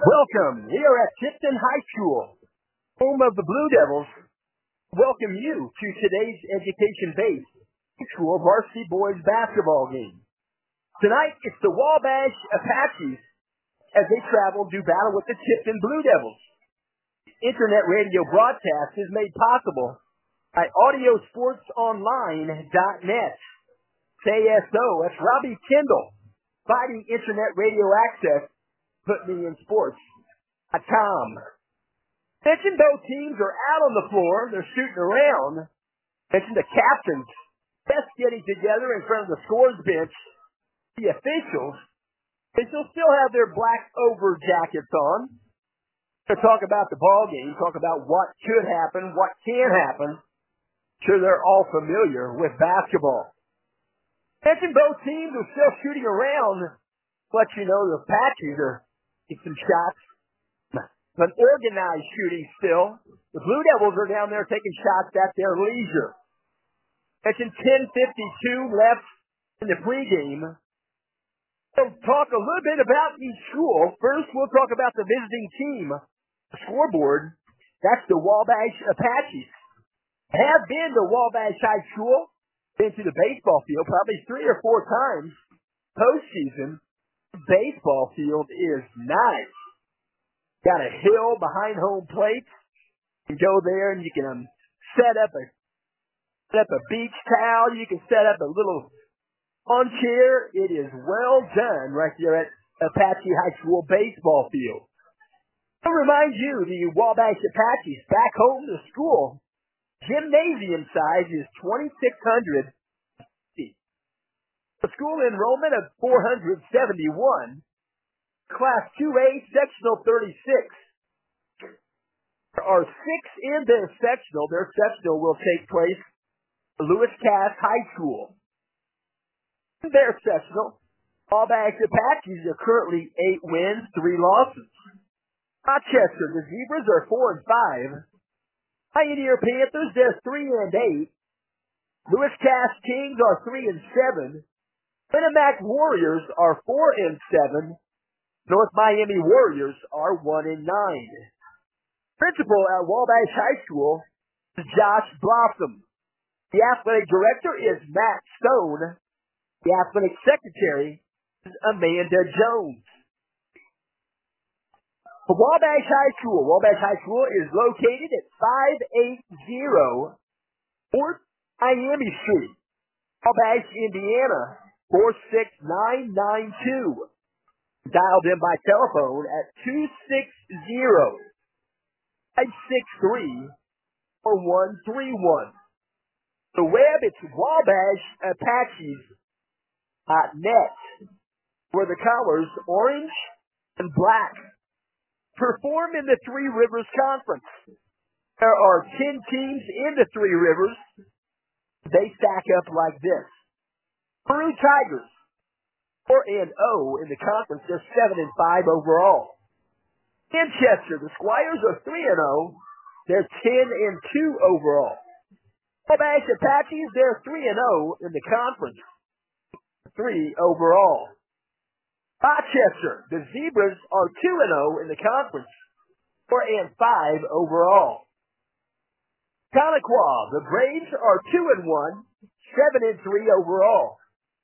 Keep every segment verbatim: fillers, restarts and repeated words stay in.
Welcome. We are at Tipton High School, home of the Blue Devils. Welcome you to today's education-based high school varsity boys basketball game. Tonight, it's the Wabash Apaches as they travel to battle with the Tipton Blue Devils. Internet radio broadcast is made possible by audio sports online dot net. K S O, that's Robbie Kendall, fighting internet radio access. Put me in sports dot com. Mention both teams are out on the floor. They're shooting around. Mention the captains just getting together in front of the scores bench. The officials, officials still have their black over jackets on. To talk about the ball game, talk about what could happen, what can happen. Sure, they're all familiar with basketball. Mention both teams are still shooting around. Let you know the Apaches are taking some shots. But organized shooting still. The Blue Devils are down there taking shots at their leisure. Mention ten fifty-two left in the pregame. We'll talk a little bit about each school. First, we'll talk about the visiting team. The scoreboard, that's the Wabash Apaches. Have been to Wabash High School, been to the baseball field probably three or four times postseason. The baseball field is nice. Got a hill behind home plate. You can go there and you can um, set up a set up a beach towel. You can set up a little lawn chair. It is well done right there at Apache High School baseball field. I'll remind you, the Wabash Apaches back home to school, gymnasium size is twenty-six hundred feet. The school enrollment of four hundred seventy-one. Class two A, sectional thirty-six. There are six in their sectional. Their sectional will take place at Lewis Cass High School. In their sectional, Wabash Apaches are currently eight wins, three losses. Rochester, the Zebras are four and five. Pioneer Panthers, they're three and eight. Lewis Cass Kings are three and seven. Winamac Warriors are four and seven. North Miami Warriors are one and nine. Principal at Wabash High School is Josh Blossom. The athletic director is Matt Stone. The athletic secretary is Amanda Jones. The Wabash High School. Wabash High School is located at five eighty North Miami Street, Wabash, Indiana, four six nine nine two. Dialed in by telephone at two six zero, five six three, four one three one. The web, it's Wabash Apaches dot net, where the colors orange and black perform in the Three Rivers Conference. There are ten teams in the Three Rivers. They stack up like this. Peru Tigers, four and oh in the conference. They're seven and five overall. Manchester, the Squires are three and oh. They're ten and two overall. Wabash Apaches, they're three and oh in the conference. three overall. Rochester, the Zebras are two and oh in the conference. four and five overall. Tahlequah, the Braves are two and one, seven and three overall.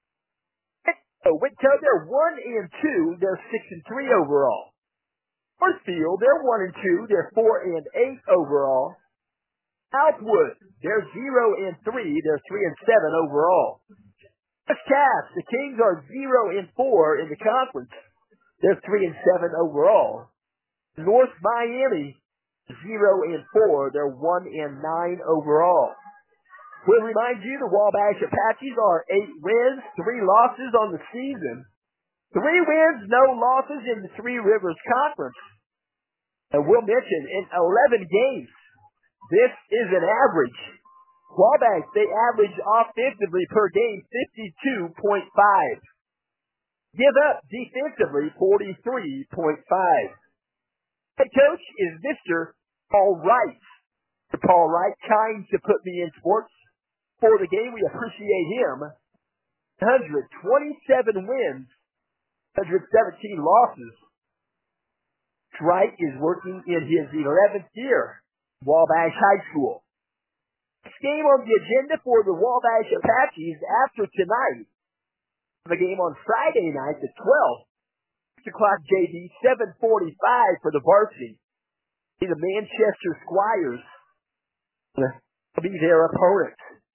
Whitco, they're one and two, they're six and three overall. Northfield, they're one and two, they're four and eight overall. Southwood, they're zero and three, they're three and seven overall. West Cass, the Kings are zero and four in the conference, they're three and seven overall. North Miami, zero and four, they're one and nine overall. We'll remind you the Wabash Apaches are eight wins, three losses on the season. Three wins, no losses in the Three Rivers Conference. And we'll mention in eleven games, this is an average. Wabash, they average offensively per game fifty-two point five. Give up defensively forty-three point five. Head coach is Mister Paul Wright. Mister Paul Wright, kind to put me in sports. For the game, we appreciate him. one hundred twenty-seven wins, one hundred seventeen losses. Wright is working in his eleventh year, Wabash High School. Next game on the agenda for the Wabash Apaches after tonight. The game on Friday night at twelve. six o'clock J V, seven forty-five for the varsity. The Manchester Squires will be their opponent.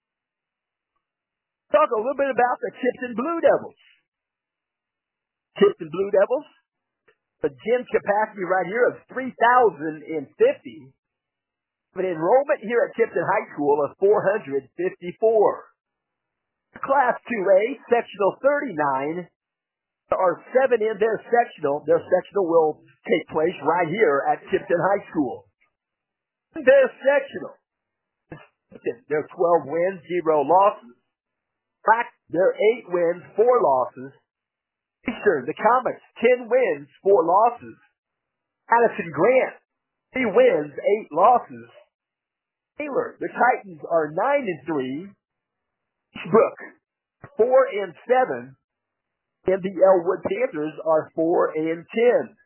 Talk a little bit about the Tipton Blue Devils. Tipton Blue Devils, the gym capacity right here of three thousand fifty. An enrollment here at Tipton High School of four hundred fifty-four. Class two A, sectional thirty-nine, are seven in their sectional. Their sectional will take place right here at Tipton High School. Their sectional, they're twelve wins, zero losses. Black, they're eight wins, four losses. Eastern, the Comets, ten wins, four losses. Addison Grant, three wins, eight losses. Taylor, the Titans are nine and three. Eastbrook, four and seven. And the Elwood Panthers are four and ten.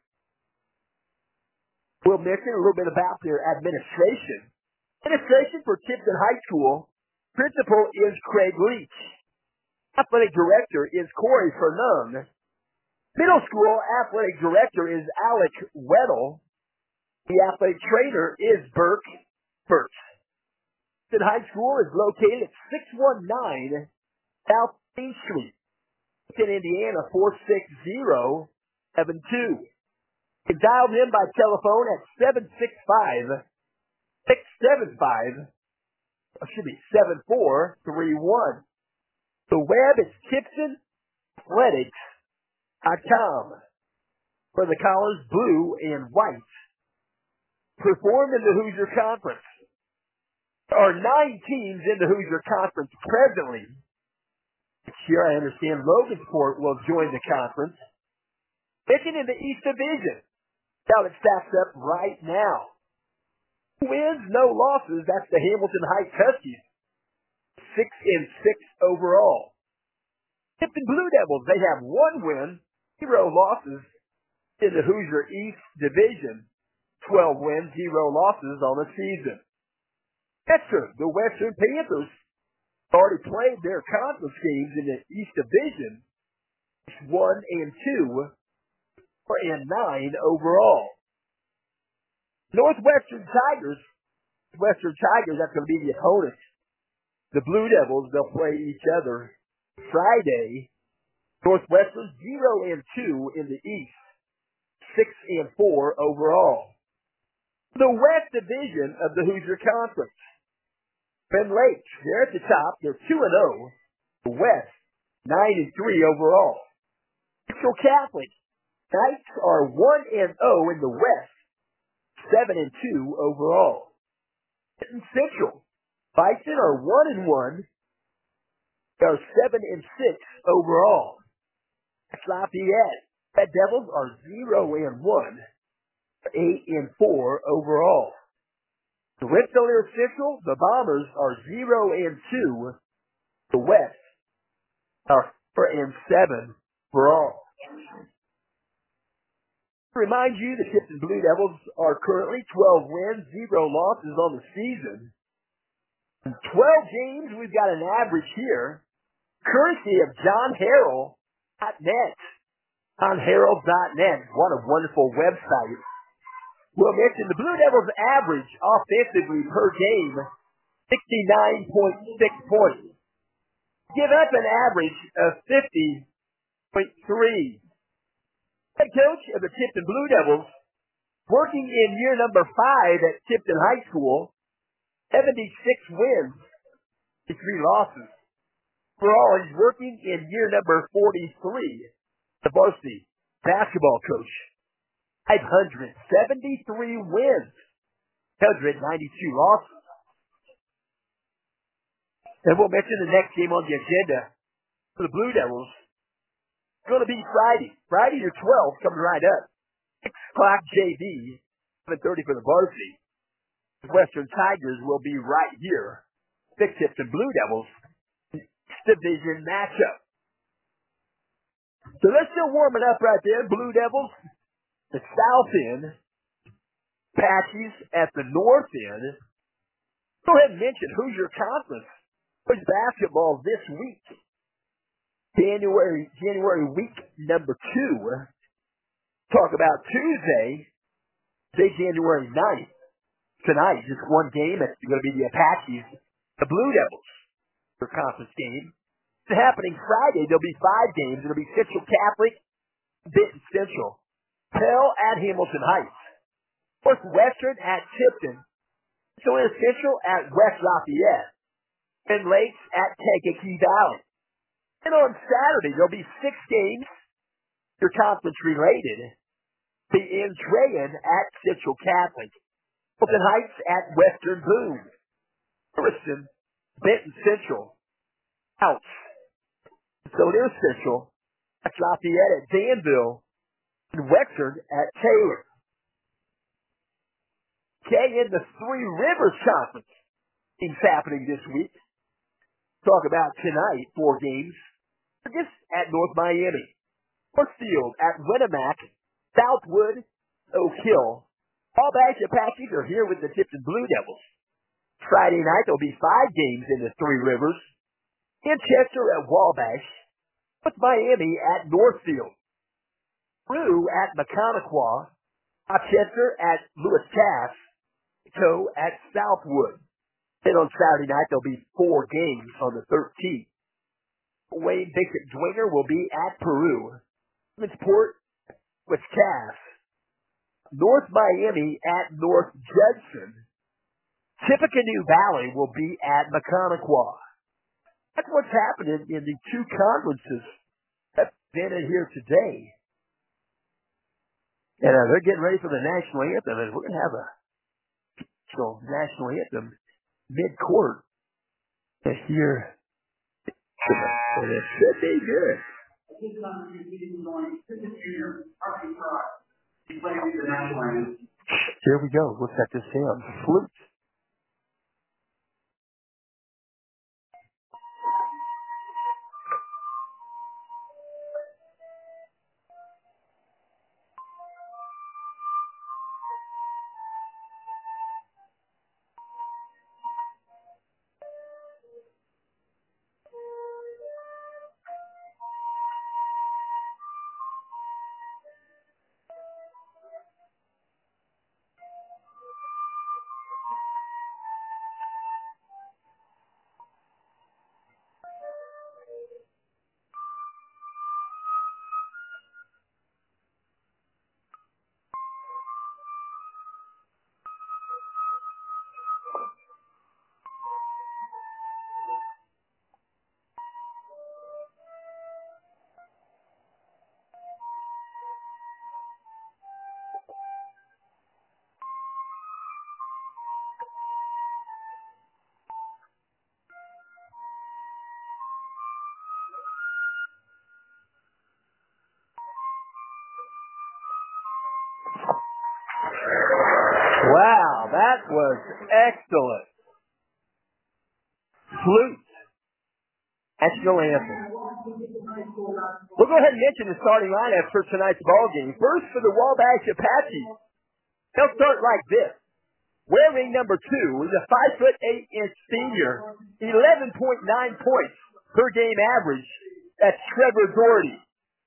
We'll mention a little bit about their administration. Administration for Tipton High School. Principal is Craig Leach. Athletic director is Corey Fernum. Middle school athletic director is Alec Weddle. The athletic trainer is Burke Burke. Tipton High School is located at six one nine South Main Street, in Indiana, four six zero seven two. You can dial them by telephone at seven six five, six seven five, or should be seven four three one. The web is tipton athletics dot com. For the colors blue and white. Performed in the Hoosier Conference. There are nine teams in the Hoosier Conference presently. This year, I understand Logansport will join the conference. Picking in the East Division. How it stacks up right now. Wins, no losses. That's the Hamilton Heights Huskies. Six and six overall. Tipton Blue Devils, they have one win, zero losses in the Hoosier East Division. Twelve wins, zero losses on the season. Western, the Western Panthers already played their conference games in the East Division. One and two, four and nine overall. Northwestern Tigers, Western Tigers, that's going to be the opponent. The Blue Devils, they'll play each other Friday. Northwestern zero and two in the East, six and four overall. The West Division of the Hoosier Conference. Ben Lakes, they're at the top. They're two and oh. The West, nine and three overall. Central Catholic, Knights are one and oh in the West, seven and two overall. Benton Central, Bison are one and one. They are seven and six overall. Lafayette, Red Devils are zero and one, eight and four overall. The Rensselaer Central, the Bombers are zero and two. The West are four and seven overall. To remind you, the Tipton Blue Devils are currently twelve wins, zero losses on the season. In twelve games, we've got an average here, courtesy of John Harrell dot net. John Harrell dot net. What a wonderful website. We'll mention the Blue Devils average offensively per game, sixty-nine point six points. Give up an average of fifty point three. Head coach of the Tipton Blue Devils, working in year number five at Tipton High School, seventy-six wins, three losses. Overall, he's working in year number forty-three, the varsity basketball coach. five hundred seventy-three wins, one hundred ninety-two losses. And we'll mention the next game on the agenda for the Blue Devils. It's going to be Friday. Friday the twelfth coming right up. six o'clock J V, seven thirty for the varsity. The Western Tigers will be right here. The Tipton Blue Devils division matchup. So they're still warming up right there. Blue Devils, the south end. Apaches at the north end. Go ahead and mention Hoosier Conference boys basketball this week. January January week number two. Talk about Tuesday, say January ninth. Tonight, just one game. It's going to be the Apaches, the Blue Devils, their conference game. It's happening Friday. There'll be five games. It'll be Central Catholic, Benton Central, Pell at Hamilton Heights, Northwestern at Tipton, Central Central at West Lafayette, and Lakes at Kankakee Valley. And on Saturday, there'll be six games. Your conference related. The Andrean at Central Catholic, Hamilton Heights at Western Boone, Harrison, Benton Central, Outs, so there's Central, West Lafayette at Danville, and Wexford at Taylor. Okay, in the Three Rivers Conference, things happening this week. Talk about tonight, four games. Just at North Miami, Northfield at Winnemac, Southwood, Oak Hill. Wabash Apaches are here with the Tipton Blue Devils. Friday night, there'll be five games in the Three Rivers. Manchester at Wabash, North Miami at Northfield, Peru at Mechaniqua, Rochester at Lewis Cass, Toe at Southwood. Then on Saturday night, there'll be four games on the thirteenth. Wayne Bishop Dwenger will be at Peru, Port with Cass, North Miami at North Judson, Tippecanoe Valley will be at Mechaniqua. That's what's happening in the two conferences that's been in here today. And uh, they're getting ready for the national anthem, and we're going to have a national, national anthem mid-court here. And it should be good. Here we go. Let's set this down. Flute. Wow, that was excellent. Flute. National anthem. We'll go ahead and mention the starting lineup for tonight's ball game. First for the Wabash Apaches. They'll start like this. Wearing number two is a five foot eight inch senior, eleven point nine points per game average. That's Trevor Doherty.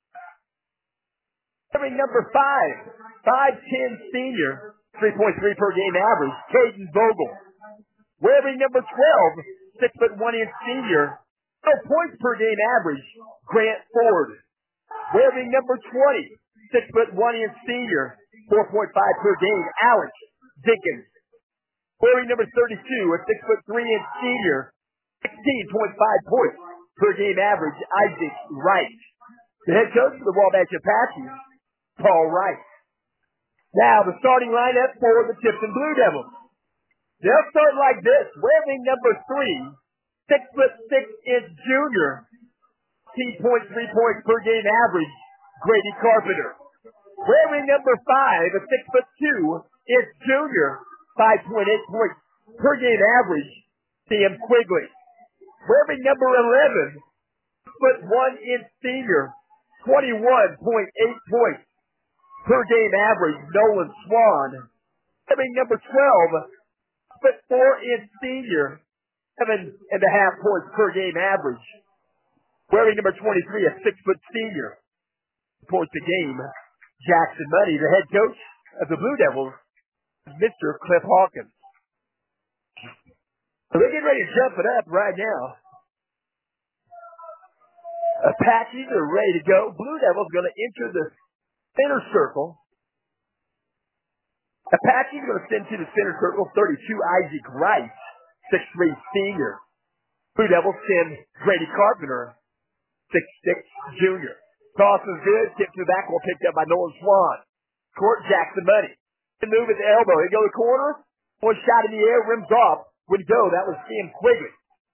Wearing number five, five ten senior, three point three per game average, Caden Vogel. Wearing number twelve, six foot one inch senior, no points per game average, Grant Ford. Wearing number twenty, six foot one inch senior, four point five per game, Alex Dickens. Wearing number thirty-two, a six foot three inch senior, sixteen point five points per game average, Isaac Wright. The head coach of the Wabash Apaches, Paul Wright. Now the starting lineup for the Tipton Blue Devils. They'll start like this. Wearing number three, six foot six inch junior, eighteen point three points per game average, Grady Carpenter. Wearing number five, a six foot two inch junior, five point eight points per game average, Sam Quigley. Wearing number eleven, six foot one inch senior, twenty-one point eight points per game average, Nolan Swan. Wearing number twelve, foot four inch senior, seven and a half points per game average. Wearing number twenty-three, a six foot senior, points a game. Jackson Money, the head coach of the Blue Devils, Mister Cliff Hawkins. So they're getting ready to jump it up right now. Apaches are ready to go. Blue Devils going to enter the center circle. Apaches going to send to the center circle thirty-two, Isaac Wright, six three senior. Blue Devils send Grady Carpenter, six six junior. Toss is good. Tip to the back. Will picked up by Nolan Swan. Court Jackson Money. And move at the elbow. He go to the corner. One shot in the air. Rims off. Would go. That was Sam Quigley.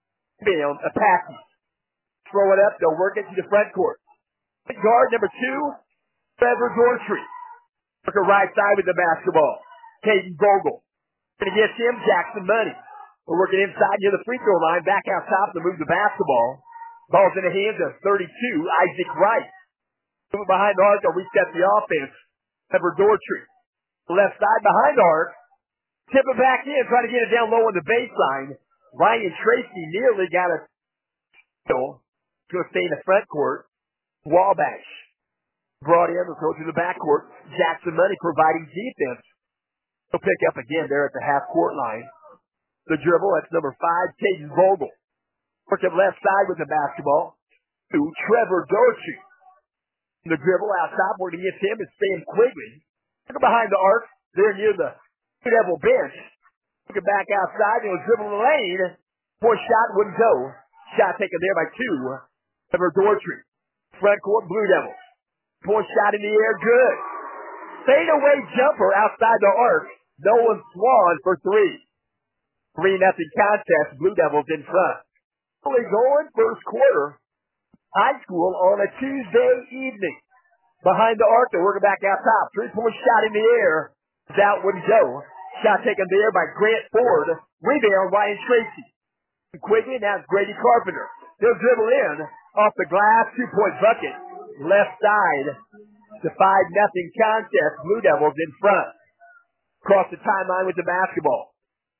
Down. Apache. Throw it up. They'll work it to the front court. Guard number two. Trevor Dortree. Work a right side with the basketball. Caden Vogel. Going to get him. Jackson Money. We're working inside near the free throw line. Back out top to move the basketball. Ball's in the hands of thirty-two. Isaac Wright. Moving behind the arc, they'll reset the offense. Trevor Dortree. Left side behind the arc. Tip it back in, trying to get it down low on the baseline. Ryan Tracy nearly got it. Going to stay in the front court. Wabash brought in, they'll throw to the back court. Jackson Money providing defense. He'll pick up again there at the half court line. The dribble, that's number five, Caden Vogel. Work up left side with the basketball. To Trevor Dortree. The dribble out top, working against him is Sam Quigley. Looking behind the arc, there near the Blue Devil bench. Looking back outside, he'll dribble the lane. Point shot wouldn't go. Shot taken there by two. Trevor Dortree. Front court, Blue Devils. Point shot in the air, good. Fade away jumper outside the arc. Nolan Swan for three. Three nothing contest, Blue Devils in front. Only going first quarter. High school on a Tuesday evening. Behind the arc, they're working back out top. Three-point shot in the air. That wouldn't go. Shot taken there by Grant Ford. Rebound, Ryan Tracy. Quigley, now it's Grady Carpenter. They'll dribble in off the glass. Two-point bucket. Left side. The five nothing contest. Blue Devils in front. Across the timeline with the basketball.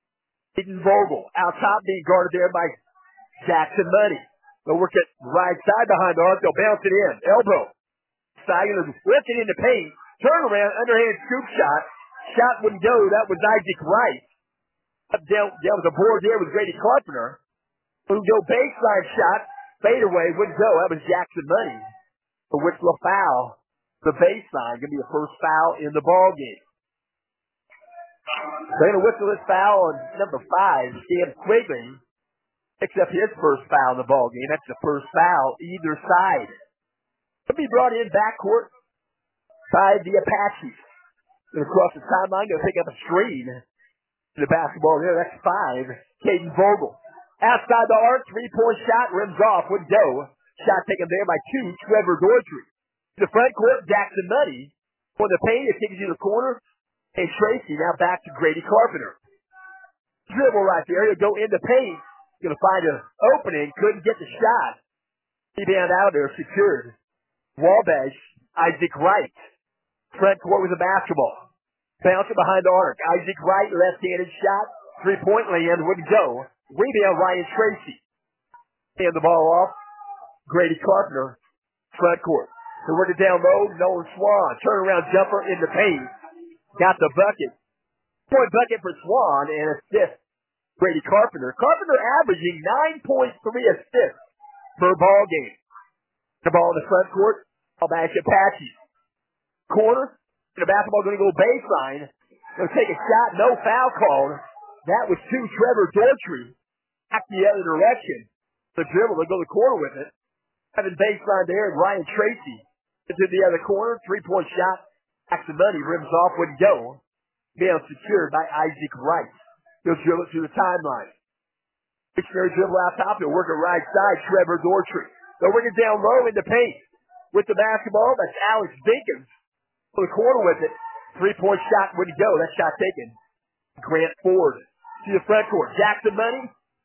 Caden Vogel out top, being guarded there by Jackson Money. They'll work it right side behind the arc. They'll bounce it in. Elbow. Side. They'll lift it in the paint. Turn around. Underhand scoop shot. Shot wouldn't go. That was Isaac Wright. Up down, down the board there with Grady Carpenter. Who go baseline shot. Fade away. Wouldn't go. That was Jackson Money. The whistle foul. The baseline. Going to be the first foul in the ball game. They're going to whistle this foul on number five, Sam Quigley. Picks up his first foul in the ball game. That's the first foul either side. He'll be brought in backcourt by the Apaches. And across the timeline, they'll pick up a screen. The basketball there, that's five. Caden Vogel. Outside the arc, three-point shot, rims off, wouldn't go. Shot taken there by two, Trevor Dortree. In the front court, Jackson Money. For the paint, it takes you to the corner. And Tracy now back to Grady Carpenter. Dribble right there. He'll go in the paint. Going to find an opening. Couldn't get the shot. Rebound out there. Secured. Wabash. Isaac Wright. Front court with the basketball. Bounce it behind the arc. Isaac Wright. Left-handed shot. Three-point land. Wouldn't go. Rebound Ryan Tracy. Hand the ball off. Grady Carpenter. Front court. They work it down low. Nolan Swan. Turnaround jumper in the paint. Got the bucket. Point bucket for Swan and assist. Grady Carpenter. Carpenter averaging nine point three assists per ball game. The ball in the front court. Ball back to Apache. Corner. The basketball going to go baseline. Going to take a shot. No foul called. That was two. Trevor Dortree. Back the other direction. The dribble. They'll go to the corner with it. Having baseline there. And Ryan Tracy into the other corner. Three-point shot. Jackson Money rims off. Wouldn't go. Being secured by Isaac Wright. He'll dribble it to the timeline. Dictionary dribble out top. He'll work it right side. Trevor Dortree. They'll work it down low in the paint. With the basketball, that's Alex Dinkins. To the corner with it. Three-point shot wouldn't go. That shot taken. Grant Ford. To the front court. Jackson Money.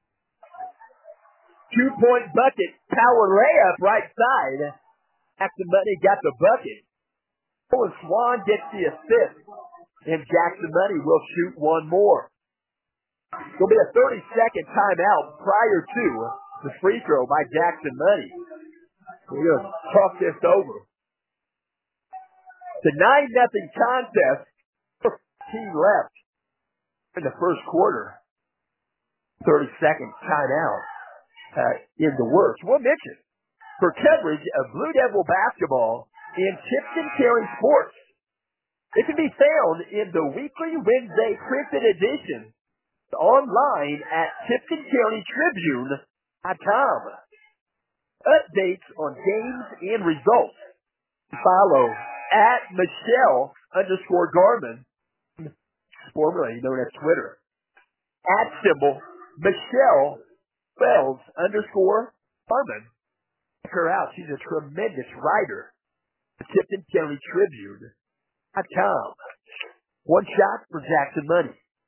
Two-point bucket. Power layup right side. Jackson Money got the bucket. Nolan Swan gets the assist. and Jackson Money will shoot one more. There'll be a thirty-second timeout prior to the free throw by Jackson Money. We're going to talk this over. The nine nothing contest, fifteen left in the first quarter. thirty-second timeout uh, in the works. We'll mention for coverage of Blue Devil basketball in Tipton Caring Sports. It can be found in the weekly Wednesday printed edition online at Tipton County Tribune dot com. Updates on games and results. Follow at Michelle underscore Garman, formerly known as Twitter. At symbol Michelle Wells underscore Garman. Check her out. She's a tremendous writer. The Tipton County Tribune dot com. One shot for Jackson Money.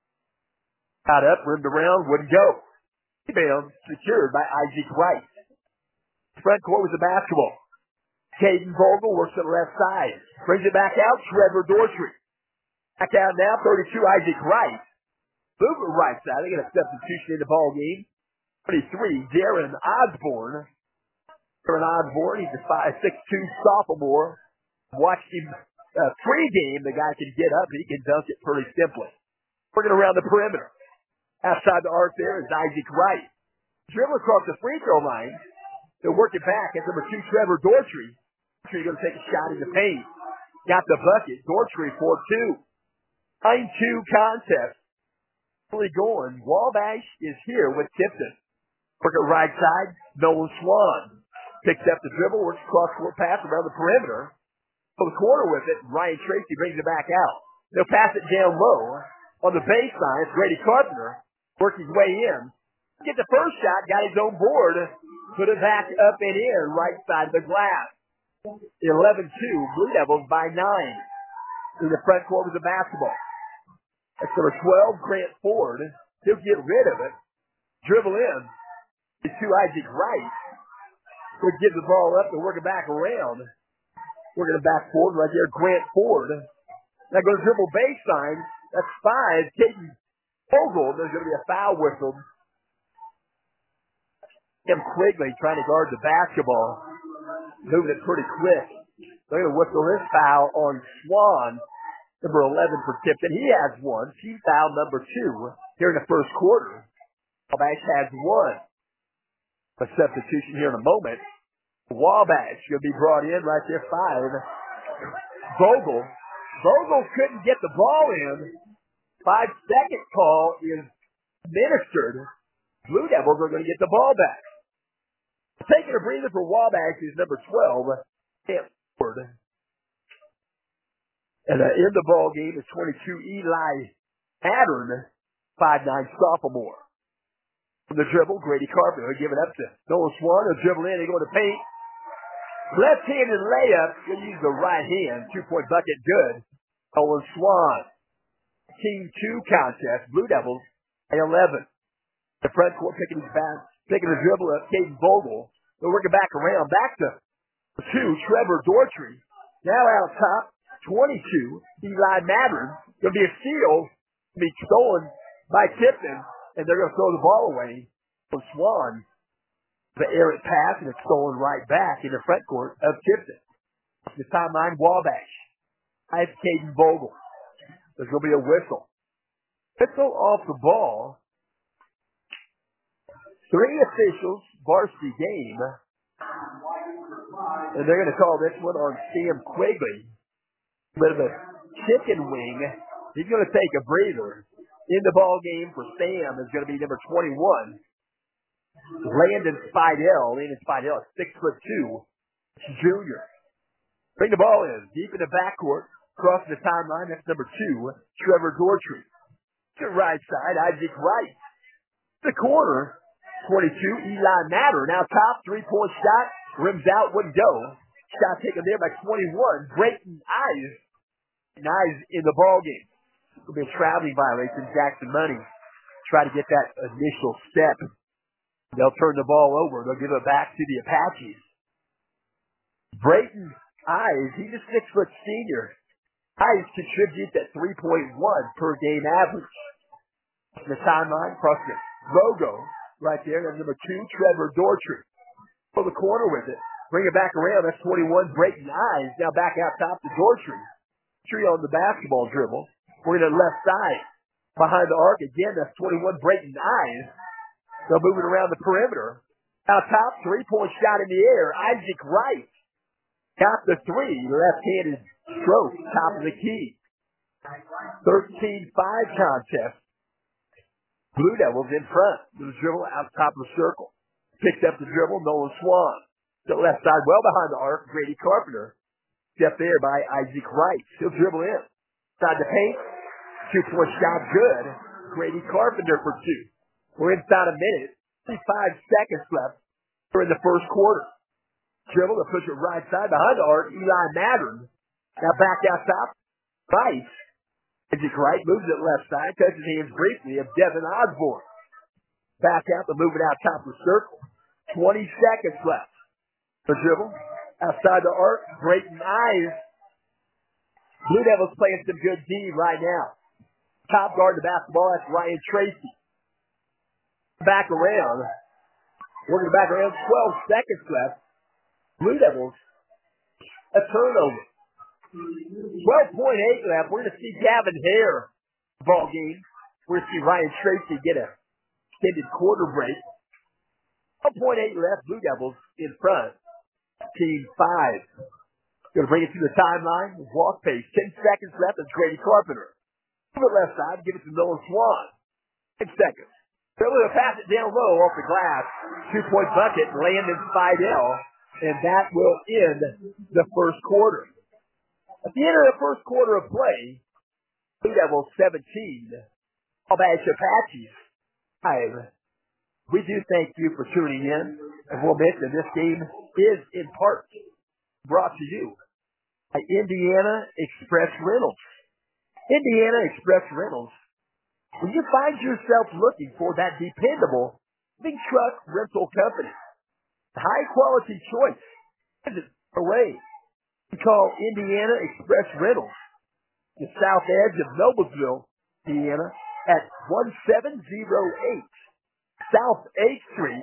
Got up, rimmed around, wouldn't go. Rebound secured by Isaac Wright. Front court with the basketball. Caden Vogel works to the left side. Brings it back out, Trevor Daughtry. Back out now, thirty-two, Isaac Wright. Move right side. They get a substitution in the ball game. thirty-three, Darren Osborne. Darren Osborne, he's a five six two sophomore. Watched him uh, pre-game. The guy can get up and he can dunk it pretty simply. Working around the perimeter. Outside the arc there is Isaac Wright. Dribble across the free throw line. They'll work it back. That's number two, Trevor Daughtry. Daughtry going to take a shot in the paint. Got the bucket. Daughtry for two. nine two contest. Really going. Wabash is here with Tipton. Work it right side. Nolan Swan. Picks up the dribble. Works cross court pass around the perimeter. To the corner with it. Ryan Tracy brings it back out. They'll pass it down low. On the baseline, it's Grady Carpenter. Worked his way in. Get the first shot, got his own board. Put it back up and in, right side of the glass. eleven two, Blue Devils by nine. In the front court with the basketball. That's number twelve, Grant Ford. He'll get rid of it. Dribble in. To Isaac Wright. He'll give the ball up and work it back around. Working it back forward right there, Grant Ford. Now goes dribble baseline. That's five. Caden Vogel. There's going to be a foul whistle. Tim Quigley trying to guard the basketball. Moving it pretty quick. They're going to whistle this foul on Swan, number eleven for Tipton. He has one. Team foul number two here in the first quarter. Wabash has one. A substitution here in a moment. Wabash going to be brought in right there, five. Vogel. Vogel couldn't get the ball in. Five-second call is administered. Blue Devils are going to get the ball back. Taking a breather for Wabash is number twelve, Camp Ford. And uh, in the ball game is twenty-two, Eli Pattern, five nine sophomore. From the dribble, Grady Carpenter give it up to Noah Swan. He'll dribble in. They go to paint. Left-handed layup. He'll use the right hand. Two-point bucket good. Noah Swan. Team two contest. Blue Devils at eleven. The front court picking his back, picking the dribble up. Caden Vogel. They'll work it back around. Back to two. Trevor Daughtry. Now out top. twenty-two. Eli Mattern. Going to be a steal. Going to be stolen by Tipton. And they're going to throw the ball away from Swan. The errant pass, and it's stolen right back in the front court of Tipton. The timeline, Wabash. I have Caden Vogel. There's going to be a whistle. Whistle off the ball. Three officials, varsity game. And they're going to call this one on Sam Quigley. A bit of a chicken wing. He's going to take a breather. In the ball game for Sam is going to be number twenty-one. Landon Spidell. Landon Spidell is six foot two. Junior. Bring the ball in. Deep in the backcourt. Crossing the timeline. That's number two. Trevor Daughtry. To the right side. Isaac Wright. The corner. twenty-two. Eli Matter. Now top. Three-point shot. Rims out. Wouldn't go. Shot taken there by twenty-one. Brayton Eyes. Eyes in the ball game. It'll be a traveling violation. Jackson Money try to get that initial step. They'll turn the ball over. They'll give it back to the Apaches. Brayton Eyes, he's a six-foot senior. Guys contribute at three point one per game average. The timeline, across the logo right there. That's number two, Trevor Daughtry. Pull the corner with it. Bring it back around. That's twenty-one, Brayton Eyes. Now back out top to Daughtry. Daughtry on the basketball dribble. We're to the left side. Behind the arc. Again, that's twenty-one, Brayton Eyes. They'll move it around the perimeter. Out top, three-point shot in the air. Isaac Wright. Got the three. Left-handed stroke. Top of the key. thirteen five contest. Blue Devils in front. The dribble out top of the circle. Picked up the dribble. Nolan Swan. To the left side, well behind the arc. Grady Carpenter. Stepped there by Isaac Wright. He'll dribble in. Inside the paint. Two-point shot good. Grady Carpenter for two. We're inside a minute. fifty-five seconds left. We're in the first quarter. Dribble to push it right side behind the arc. Eli Mattern. Now back out top. Vice. Isaac Wright moves it left side. Touches hands briefly of Devin Osborne. Back out to move it out top of the circle. twenty seconds left. The dribble. Outside the arc. Brayton Eyes. Blue Devils playing some good D right now. Top guard the basketball. That's Ryan Tracy. Back around. Working back around. twelve seconds left. Blue Devils. A turnover. twelve point eight left. We're going to see Gavin Hare ball game. We're going to see Ryan Tracy get a extended quarter break. twelve point eight left. Blue Devils in front. Team five. Going to bring it to the timeline. Walk pace. ten seconds left. It's Grady Carpenter. Move it left side. Give it to Nolan Swan. ten seconds. They're going to pass it down low off the glass. Two-point bucket. Landon Fidel. And that will end the first quarter. At the end of the first quarter of play, Blue Devils seventeen, Wabash Apaches five. We do thank you for tuning in. And we'll mention this game is in part brought to you by Indiana Express Rentals. Indiana Express Rentals. When you find yourself looking for that dependable big truck rental company, high quality choice, visit away. You call Indiana Express Rentals, the south edge of Noblesville, Indiana, at one seven zero eight South eighth Street.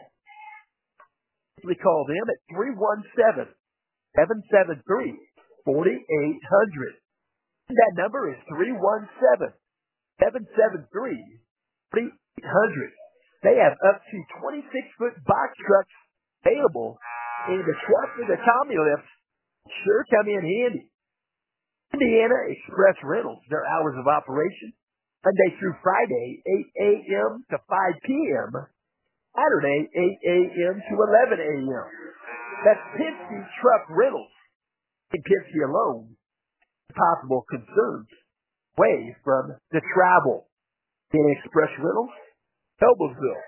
We call them at three one seven, seven seven three, four eight zero zero. That number is three one seven, seven seven three, four eight zero zero. They have up to twenty-six foot box trucks available, and the truck with the Tommy lift sure come in handy. Indiana Express Rentals, their hours of operation, Monday through Friday, eight a.m. to five p.m., Saturday, eight a.m. to eleven a.m. That's Penske Truck Rentals. In Penske alone, possible concerns away from the travel. In Express Rentals, Noblesville.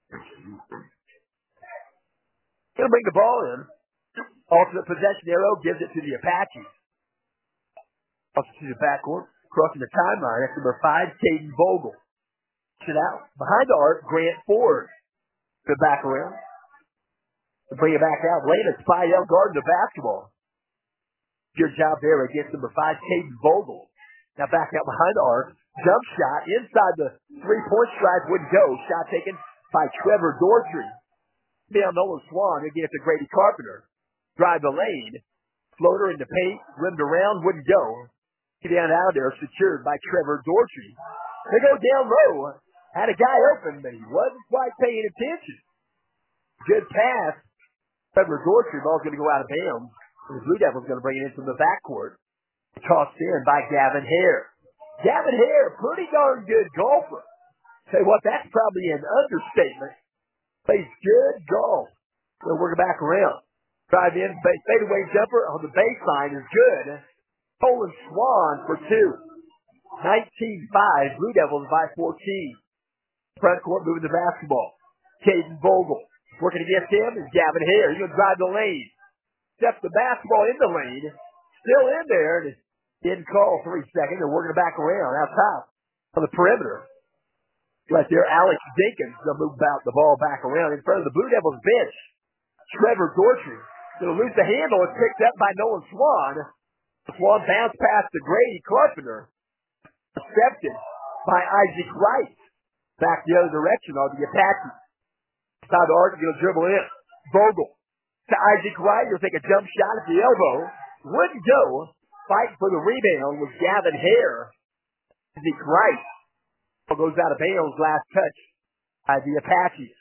Gonna bring the ball in. Alternate possession arrow gives it to the Apaches. Also to the backcourt, crossing the timeline. That's number five, Caden Vogel. Push it out. Behind the arc, Grant Ford. The back around. To bring it back out. Landon Fidel guarding the basketball. Good job there against number five, Caden Vogel. Now back out behind the arc. Jump shot inside the three-point stripe wouldn't go. Shot taken by Trevor Daughtry. Down Nolan Swan. Again to Grady Carpenter. Drive the lane. Floater in the paint. Rimmed around. Wouldn't go. Down out there. Secured by Trevor Daughtry. They go down low. Had a guy open, but he wasn't quite paying attention. Good pass. Trevor Daughtry. Ball's going to go out of bounds. And the Blue Devils going to bring it in from the backcourt. Tossed in by Gavin Hare. Gavin Hare, pretty darn good golfer. Tell you what, that's probably an understatement. Plays good golf. We'll work it back around. Drive in, fadeaway jumper on the baseline is good. Nolan Swan for two. nineteen five, Blue Devils by fourteen. Front court moving the basketball. Caden Vogel. Working against him is Gavin Hare. He's going to drive the lane. Steps the basketball in the lane. Still in there. And didn't call three seconds. They're working it back around out top on the perimeter. Right there, Alex Dinkins will move about the ball back around in front of the Blue Devils bench. Trevor Daughtry going to lose the handle. It's picked up by Nolan Swan. Swan bounce pass to Grady Carpenter. Intercepted by Isaac Wright. Back the other direction on the Apaches. Side the arc, he'll dribble in. Vogel to Isaac Wright. He'll take a jump shot at the elbow. Wouldn't go. Fighting for the rebound was Gavin Hare. Isaac Wright goes out of bounds. Last touch by the Apaches.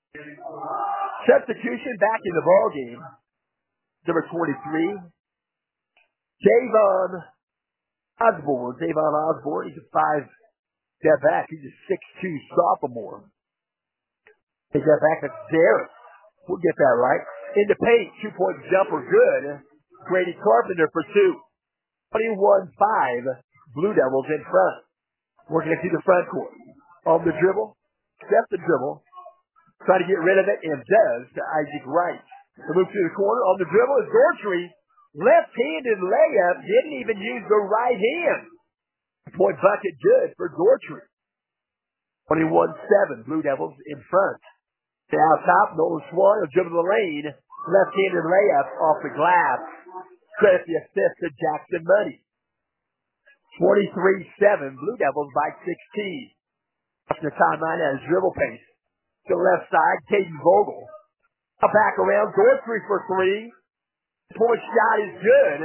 Substitution back in the ball game. Number twenty-three, Javon Osborne. Javon Osborne. He's a five step back. He's a six two sophomore. Take that back. That's Darren. We'll get that right. In the paint, two-point jumper good. Grady Carpenter for two. twenty-one five. Blue Devils in front. Working it through the front court. On the dribble. Step the dribble. Try to get rid of it, and does to Isaac Wright. The move to the corner. On the dribble is Daughtry. Left-handed layup. Didn't even use the right hand. Point bucket good for Daughtry. twenty-one seven. Blue Devils in front. Down top, Nolan Swan will dribble the lane. Left-handed layup off the glass. Credit the assist to Jackson Money. twenty-three seven. Blue Devils by sixteen. After the timeline at his dribble pace. To the left side, Caden Vogel. A back around, Daughtry for three. Point shot is good.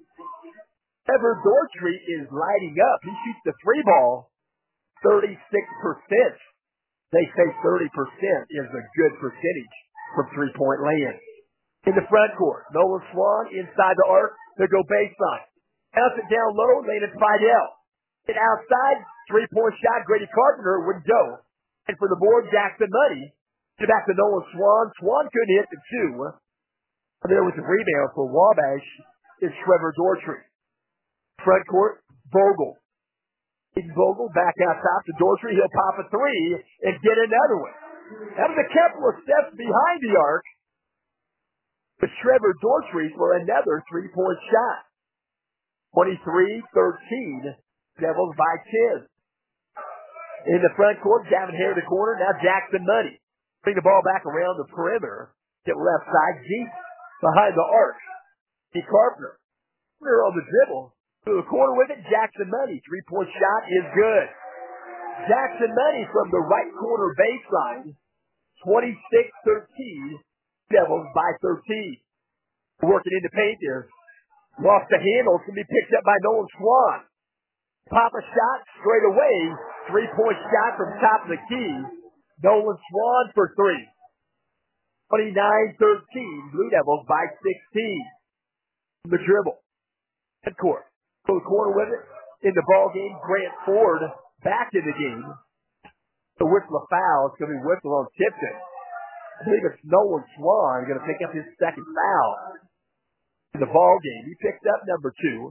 Ever Daughtry is lighting up. He shoots the three ball thirty-six percent. They say thirty percent is a good percentage from three-point land. In the front court, Nolan Swan inside the arc. They go baseline. Bounce it down low, laying it Fidel. Get outside, three-point shot. Grady Carpenter would go. And for the board, Jackson Money. Get back to Nolan Swan. Swan couldn't hit the two. And there was a rebound for Wabash. Is Trevor Daughtry. Front court, Vogel. Vogel back out top to Daughtry. He'll pop a three and get another one. That was a couple of steps behind the arc. But Trevor Daughtry for another three-point shot. twenty-three thirteen. Devils by ten. In the front court, Gavin Hare in the corner. Now Jackson Money. Bring the ball back around the perimeter. Get left side deep behind the arc. D. Carpenter. They're on the dribble. To the corner with it, Jackson Money. Three-point shot is good. Jackson Money from the right corner baseline. twenty-six thirteen. Devils by thirteen. Working in the paint there. Lost the handle. It's going to be picked up by Nolan Swan. Pop a shot straight away. Three-point shot from top of the key. Nolan Swan for three. twenty-nine thirteen. Blue Devils by sixteen. The dribble. Head court. To the corner with it. In the ball game, Grant Ford back in the game. The whistle of foul. It's going to be whistle on Tipton. I believe it's Nolan Swan going to pick up his second foul in the ball game. He picked up number two.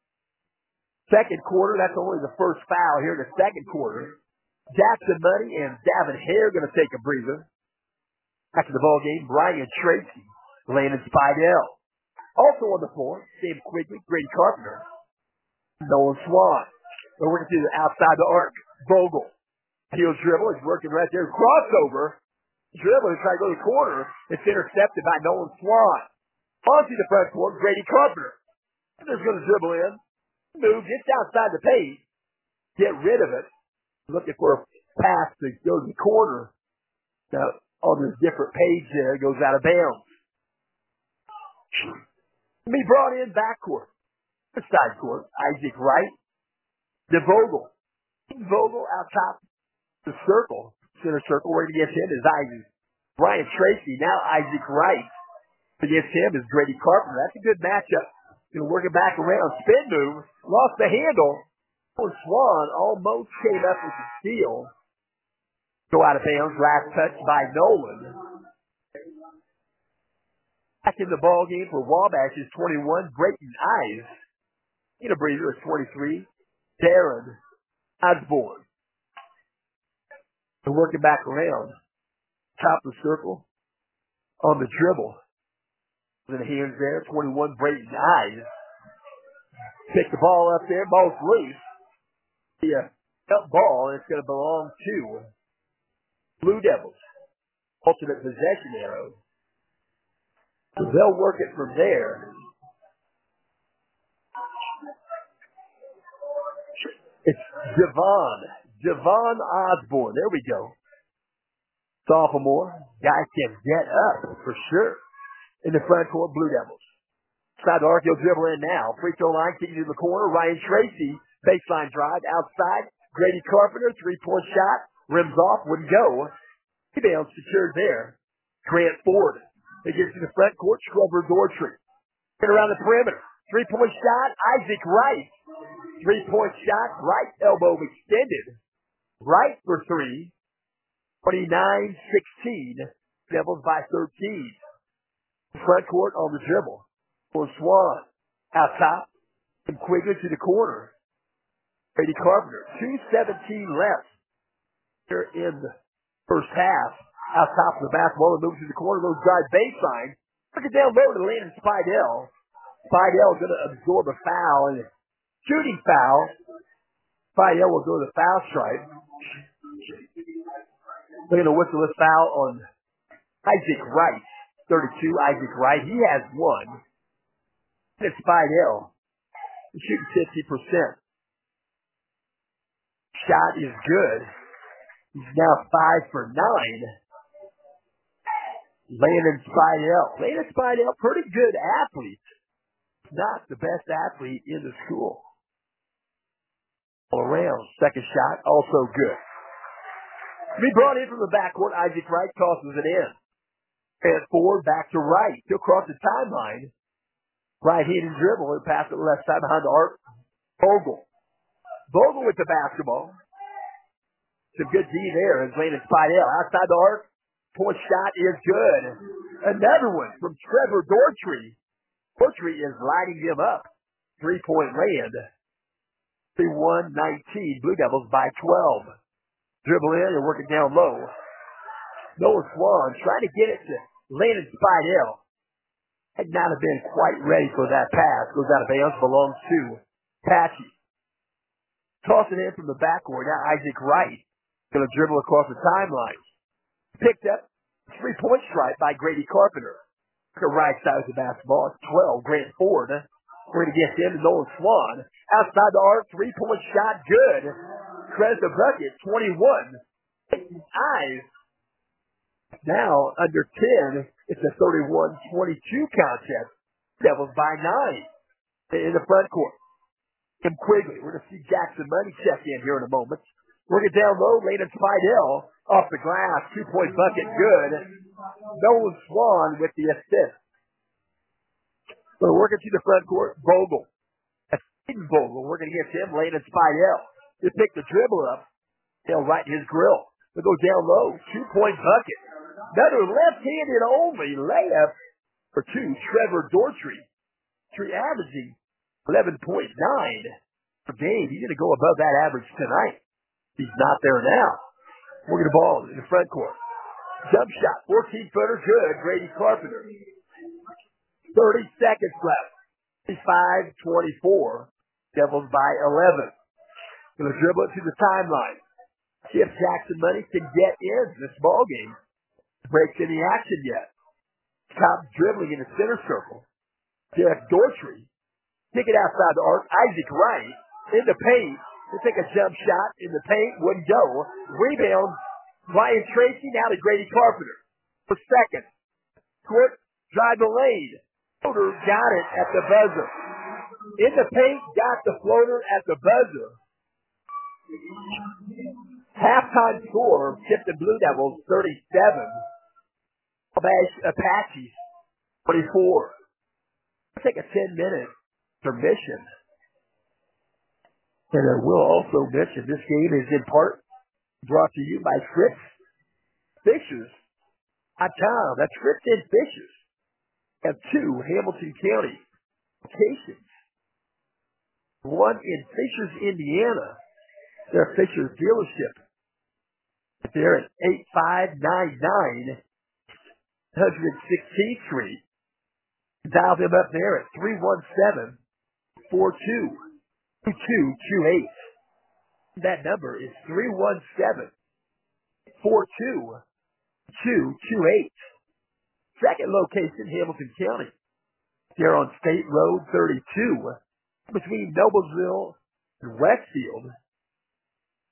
Second quarter, that's only the first foul here in the second quarter. Jackson Money and Gavin Hare going to take a breather. After the ball game, Brian Tracy, Landon Spidell. Also on the floor, Dave Quigley, Grady Carpenter, Nolan Swan. They're working to the outside the arc. Vogel. Heel dribble is working right there. Crossover. Dribble and try to go to the corner. It's intercepted by Nolan Swan. Onto the front court, Grady Carpenter. There's going to dribble in. Move, gets outside the paint. Get rid of it. Looking for a pass to go to the corner. Now, on this different page there, it goes out of bounds. Be brought in backcourt. The side court, Isaac Wright. The Vogel. Vogel out top the circle. Center circle where he gets him is Isaac. Brian Tracy. Now Isaac Wright. Against him is Grady Carpenter. That's a good matchup. You know, working back around. Spin move. Lost the handle. Swan almost came up with the steal. Go out of bounds. Last touch by Nolan. Back in the ball game for Wabash is twenty-one. Brayton Ives. In a breather is twenty-three. Darren Osborne. They're working back around. Top of the circle. On the dribble. In the hands there. twenty-one. Brayton Ives. Pick the ball up there. Ball's loose. The uh, ball. It's going to belong to Blue Devils. Ultimate possession arrow. So they'll work it from there. It's Devon. Devon Osborne. There we go. Sophomore. Guy can get up for sure. In the front court, Blue Devils. Side the arc, he'll dribble in now. Free throw line, kicking to the corner. Ryan Tracy, baseline drive, outside. Grady Carpenter, three-point shot. Rims off, wouldn't go. Rebound secured there. Grant Ford. They get to the front court, Trevor Dortry. Get around the perimeter. Three-point shot, Isaac Wright. Three-point shot, right elbow extended. Right for three. twenty-nine sixteen. Devils by thirteen. Front court on the dribble. For Swan. Out top. And Quigley to the corner. Grady Carpenter. two seventeen left here in the first half. Out top of the basketball and moves to the corner. Goes drive baseline. Took it down low to Landon Spidell. Spidell going to absorb a foul. And a shooting foul. Spidell will go to the foul stripe. They're going to whistle a foul on Isaac Wright. thirty-two. Isaac Wright. He has one. It's Spidell. He's shooting fifty percent. Shot is good. He's now five for nine. Landon Spidell. Landon Spidell, pretty good athlete. Not the best athlete in the school. All around. Second shot, also good. To be brought in from the backcourt, Isaac Wright tosses it in. And forward, back to Wright. He'll cross the timeline. Right-handed dribble and pass it left side behind the arc. Vogel. Vogel with the basketball. Some good D there as Landon Spidell. Outside the arc. Point shot is good. Another one from Trevor Dortry. Dortry is lighting him up. Three-point land. thirty-one nineteen. Blue Devils by twelve. Dribble in and work it down low. Noah Swan trying to get it to Landon Spidell. Had not have been quite ready for that pass. Goes out of bounds, belongs to Patchy. Tossing in from the backcourt. Now Isaac Wright going to dribble across the timeline. Picked up three-point strike by Grady Carpenter. The right side of the basketball. It's twelve. Grant Ford. We're going to get him to Nolan Swan. Outside the arc. Three-point shot. Good. Credit the bucket. twenty-one. Eyes. Now, under ten, it's a thirty-one twenty-two contest. Devils by nine in the front court. Tim Quigley. We're going to see Jackson Money check in here in a moment. Work it down low. Landon Spidell off the glass. Two-point bucket. Good. Nolan Swan with the assist. So we're working to the front court. Vogel. That's Aiden Vogel. We're going to get him. Landon Spidell. He picked the dribble up. He'll right in his grill. We'll go down low. Two-point bucket. Another left-handed only layup for two. Trevor Dortry. Dortry averaging eleven point nine per game. He's going to go above that average tonight. He's not there now. We're going to ball in the front court. Jump shot. fourteen-footer. Good. Grady Carpenter. thirty seconds left. twenty-five twenty-four. Devils by eleven. Going to dribble it to the timeline. See if Jackson Money can get in this ball game. Breaks any action yet. Top dribbling in the center circle. Jeff Dortry. Kick it outside the arc. Isaac Wright in the paint. They take a jump shot in the paint. Wouldn't go. Rebound. Ryan Tracy now to Grady Carpenter. For second. Court. Drive the lane. Floater got it at the buzzer. In the paint. Got the floater at the buzzer. Halftime score. Tipton Blue Devils thirty-seven. Apaches twenty-four. We'll take a ten-minute intermission. And I will also mention this game is in part brought to you by Fritz Fishers. Tom, that's Fritz and Fishers. Have two Hamilton County locations. One in Fishers, Indiana. Their Fishers dealership. They're at eighty-five ninety-nine one hundred sixteenth Street. Dial them up there at three one seven, four two two two two eight. That number is three one seven, four two two two eight. Second location, Hamilton County. They're on State Road thirty-two between Noblesville and Westfield.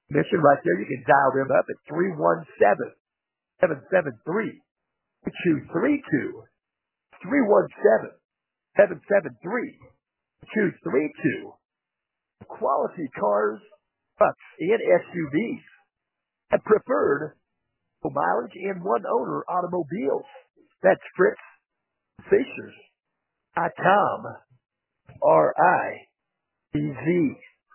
Mission right there. You can dial them up at three one seven, seven seven three, two three two. three one seven, seven seven three, two three two. Quality cars, trucks, and S U Vs. And preferred mileage and one-owner automobiles. That's Fritz Fishers dot com. R I B Z.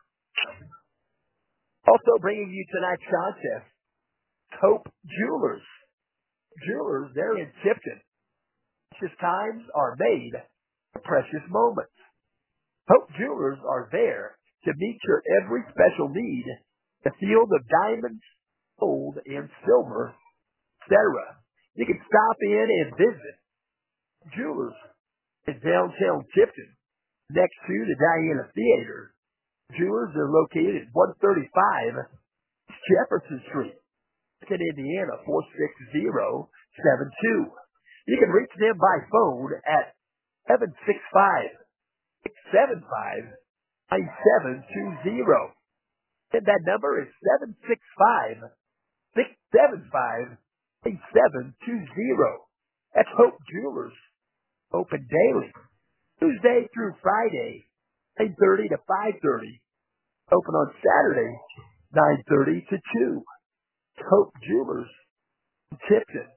Also bringing you tonight's contest, Hope Jewelers. Jewelers, they're in Tipton. Precious times are made for precious moments. Hope Jewelers are there to meet your every special need in the field of diamonds, gold, and silver, et cetera. You can stop in and visit Jewelers in downtown Tipton, next to the Diana Theater. Jewelers are located at one thirty-five Jefferson Street, in Indiana, four six zero seven two. You can reach them by phone at seven six five, six seven five, nine seven two zero. And that number is seven six five, six seven five, nine seven two zero. That's Hope Jewelers. Open daily, Tuesday through Friday, nine thirty to five thirty. Open on Saturday, nine thirty to two. Hope Jewelers in Tipton.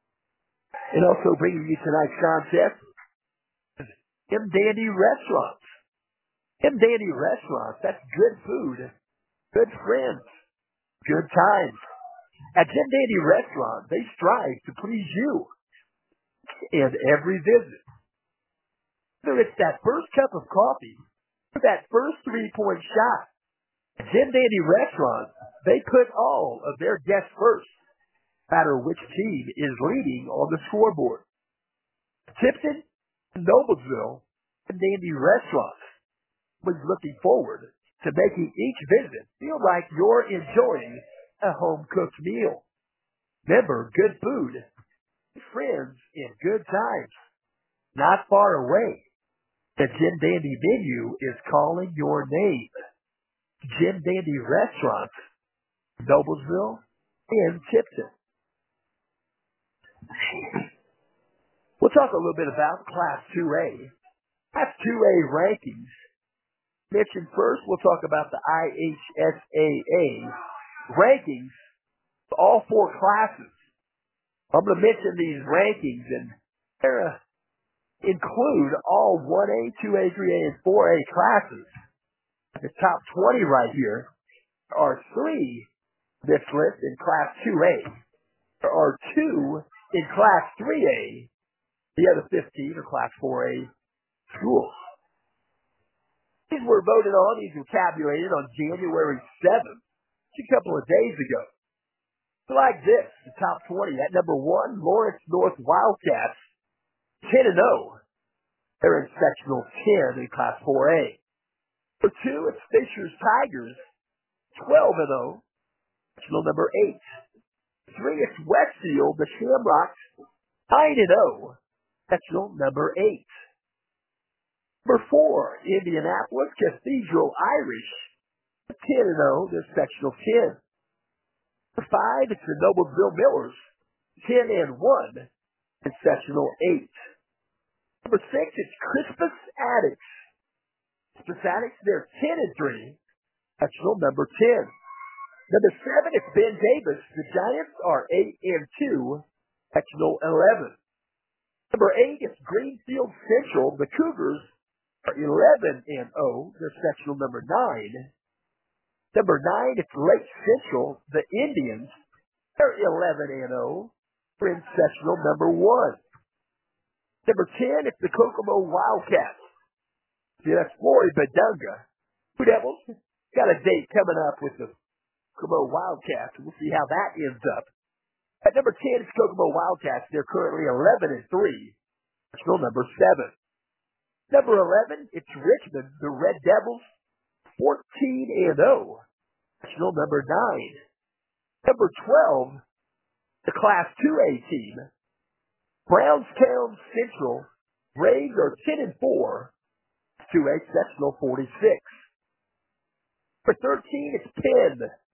And also bringing you tonight's contest is M. Dandy Restaurants. M. Dandy Restaurants, that's good food, good friends, good times. At Jim Dandy Restaurant, they strive to please you in every visit. Whether it's that first cup of coffee or that first three-point shot, at Jim Dandy Restaurant, they put all of their guests first, no matter which team is leading on the scoreboard. Tipton and Noblesville and Dandy Restaurants was looking forward to making each visit feel like you're enjoying a home-cooked meal. Remember, good food, good friends, and good times. Not far away, the Jim Dandy menu is calling your name. Jim Dandy Restaurants, Noblesville, and Tipton. We'll talk a little bit about Class two A. Class two A rankings. Mentioned first, we'll talk about the I H S A A rankings for all four classes. I'm going to mention these rankings, and they uh, include all one A, two A, three A, and four A classes. The top twenty right here are three this list in Class two A. There are two in Class three A. The other fifteen are Class four A schools. These were voted on, these were tabulated on January seventh, a couple of days ago. Like this, the top twenty. At number one, Lawrence North Wildcats, ten and oh. They're in sectional ten in Class four A. Number two, it's Fishers Tigers, twelve and oh. Sectional number eight. Three, it's Westfield, the Shamrocks, nine and oh. Sectional number eight. Number four, Indianapolis Cathedral Irish, ten and oh. They're sectional ten. Number five, it's the Noblesville Millers, ten and one. In sectional eight. Number six, it's Crispus Attucks. Crispus Attucks, they're ten and three. Sectional number ten. Number seven, it's Ben Davis. The Giants are eight and two. Sectional eleven. Number eight, it's Greenfield Central. The Cougars are eleven and oh. They're sectional number nine. Number nine, it's Lake Central. The Indians, they're eleven and oh. They're in sectional number one. Number ten, it's the Kokomo Wildcats. See, that's Flory Badunga. Blue Devils got a date coming up with the Kokomo Wildcats. We'll see how that ends up. At number ten, it's Kokomo Wildcats. They're currently eleven and three. Sectional number seven. Number eleven, it's Richmond, the Red Devils, fourteen and oh. Sectional number nine. Number twelve, the Class two A team, Brownstown Central. Braves are ten and four. two A sectional forty-six. For thirteen, it's Penn.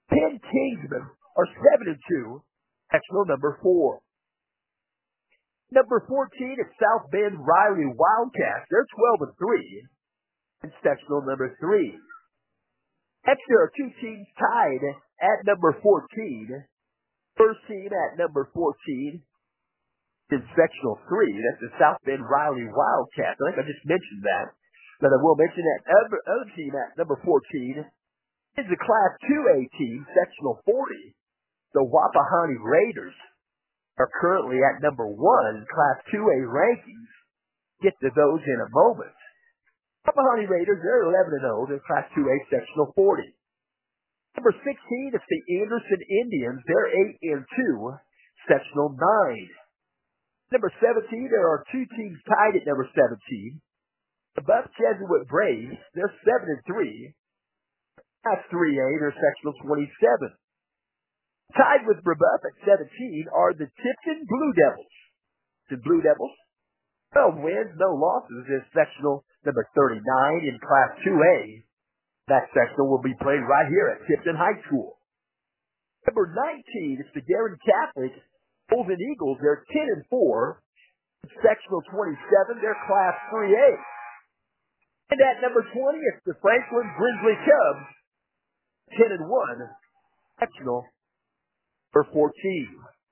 Penn Kingsmen are seven and two, sectional number four. Number fourteen is South Bend Riley Wildcats. They're twelve and three, in sectional number three. Next, there are two teams tied at number fourteen. First team at number fourteen in sectional three. That's the South Bend Riley Wildcats. I think I just mentioned that. But I will mention that other, other team at number fourteen is the Class two A team, sectional forty. The Wapahani Raiders are currently at number one in Class two A rankings. Get to those in a moment. Wapahani Raiders, they're eleven and oh. They're Class two A, sectional forty. Number sixteen is the Anderson Indians. They're eight and two, sectional nine. Number seventeen, there are two teams tied at number seventeen. The Buff Jesuit Braves, they're seven and three. That's three A, they're sectional twenty-seven. Tied with Brebeuf at seventeen are the Tipton Blue Devils. The Blue Devils, twelve wins, no losses, is sectional number thirty-nine in Class two A. That sectional will be played right here at Tipton High School. Number nineteen is the Guerin Catholic Golden Eagles. They're ten and four. Sectional twenty-seven, they're Class three A. And at number twenty, it's the Franklin Brinsley Cubs, ten and one. Sectional for fourteen.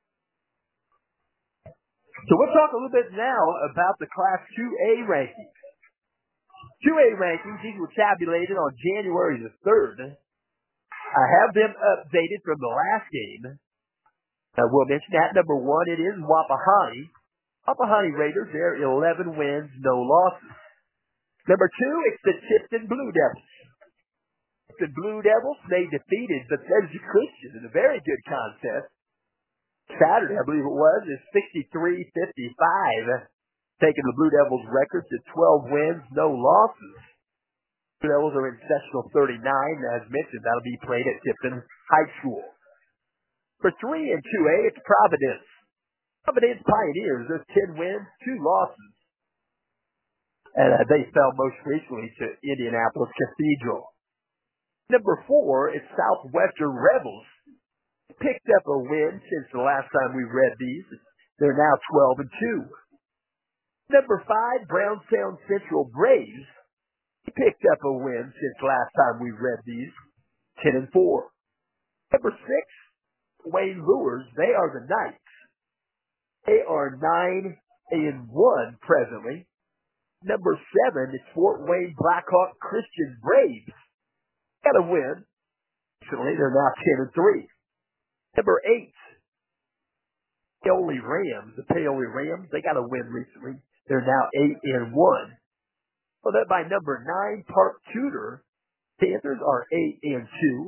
So we'll talk a little bit now about the Class two A rankings. two A rankings, these were tabulated on January the third. I have them updated from the last game. I will mention at number one, it is Wapahani. Wapahani Raiders, they're eleven wins, no losses. Number two, it's the Tipton Blue Devils. The Blue Devils, they defeated Bethesda Christian in a very good contest. Saturday, I believe it was, is sixty-three fifty-five, taking the Blue Devils' record to twelve wins, no losses. Blue Devils are in sectional thirty-nine. As mentioned, that'll be played at Tipton High School. For three and two A, it's Providence. Providence Pioneers, there's ten wins, two losses. And uh, they fell most recently to Indianapolis Cathedral. Number four is Southwestern Rebels. Picked up a win since the last time we read these. They're now twelve and two. Number five, Brownstown Central Braves. Picked up a win since last time we read these. ten and four. Number six, Wayne Lures. They are the Knights. They are nine and one presently. Number seven is Fort Wayne Blackhawk Christian Braves. Got a win. Recently, they're now ten and three. Number eight, Paoli Rams. The Paoli Rams, they got a win recently. They're now eight and one. So that by number nine, Park Tudor. Panthers are eight and two.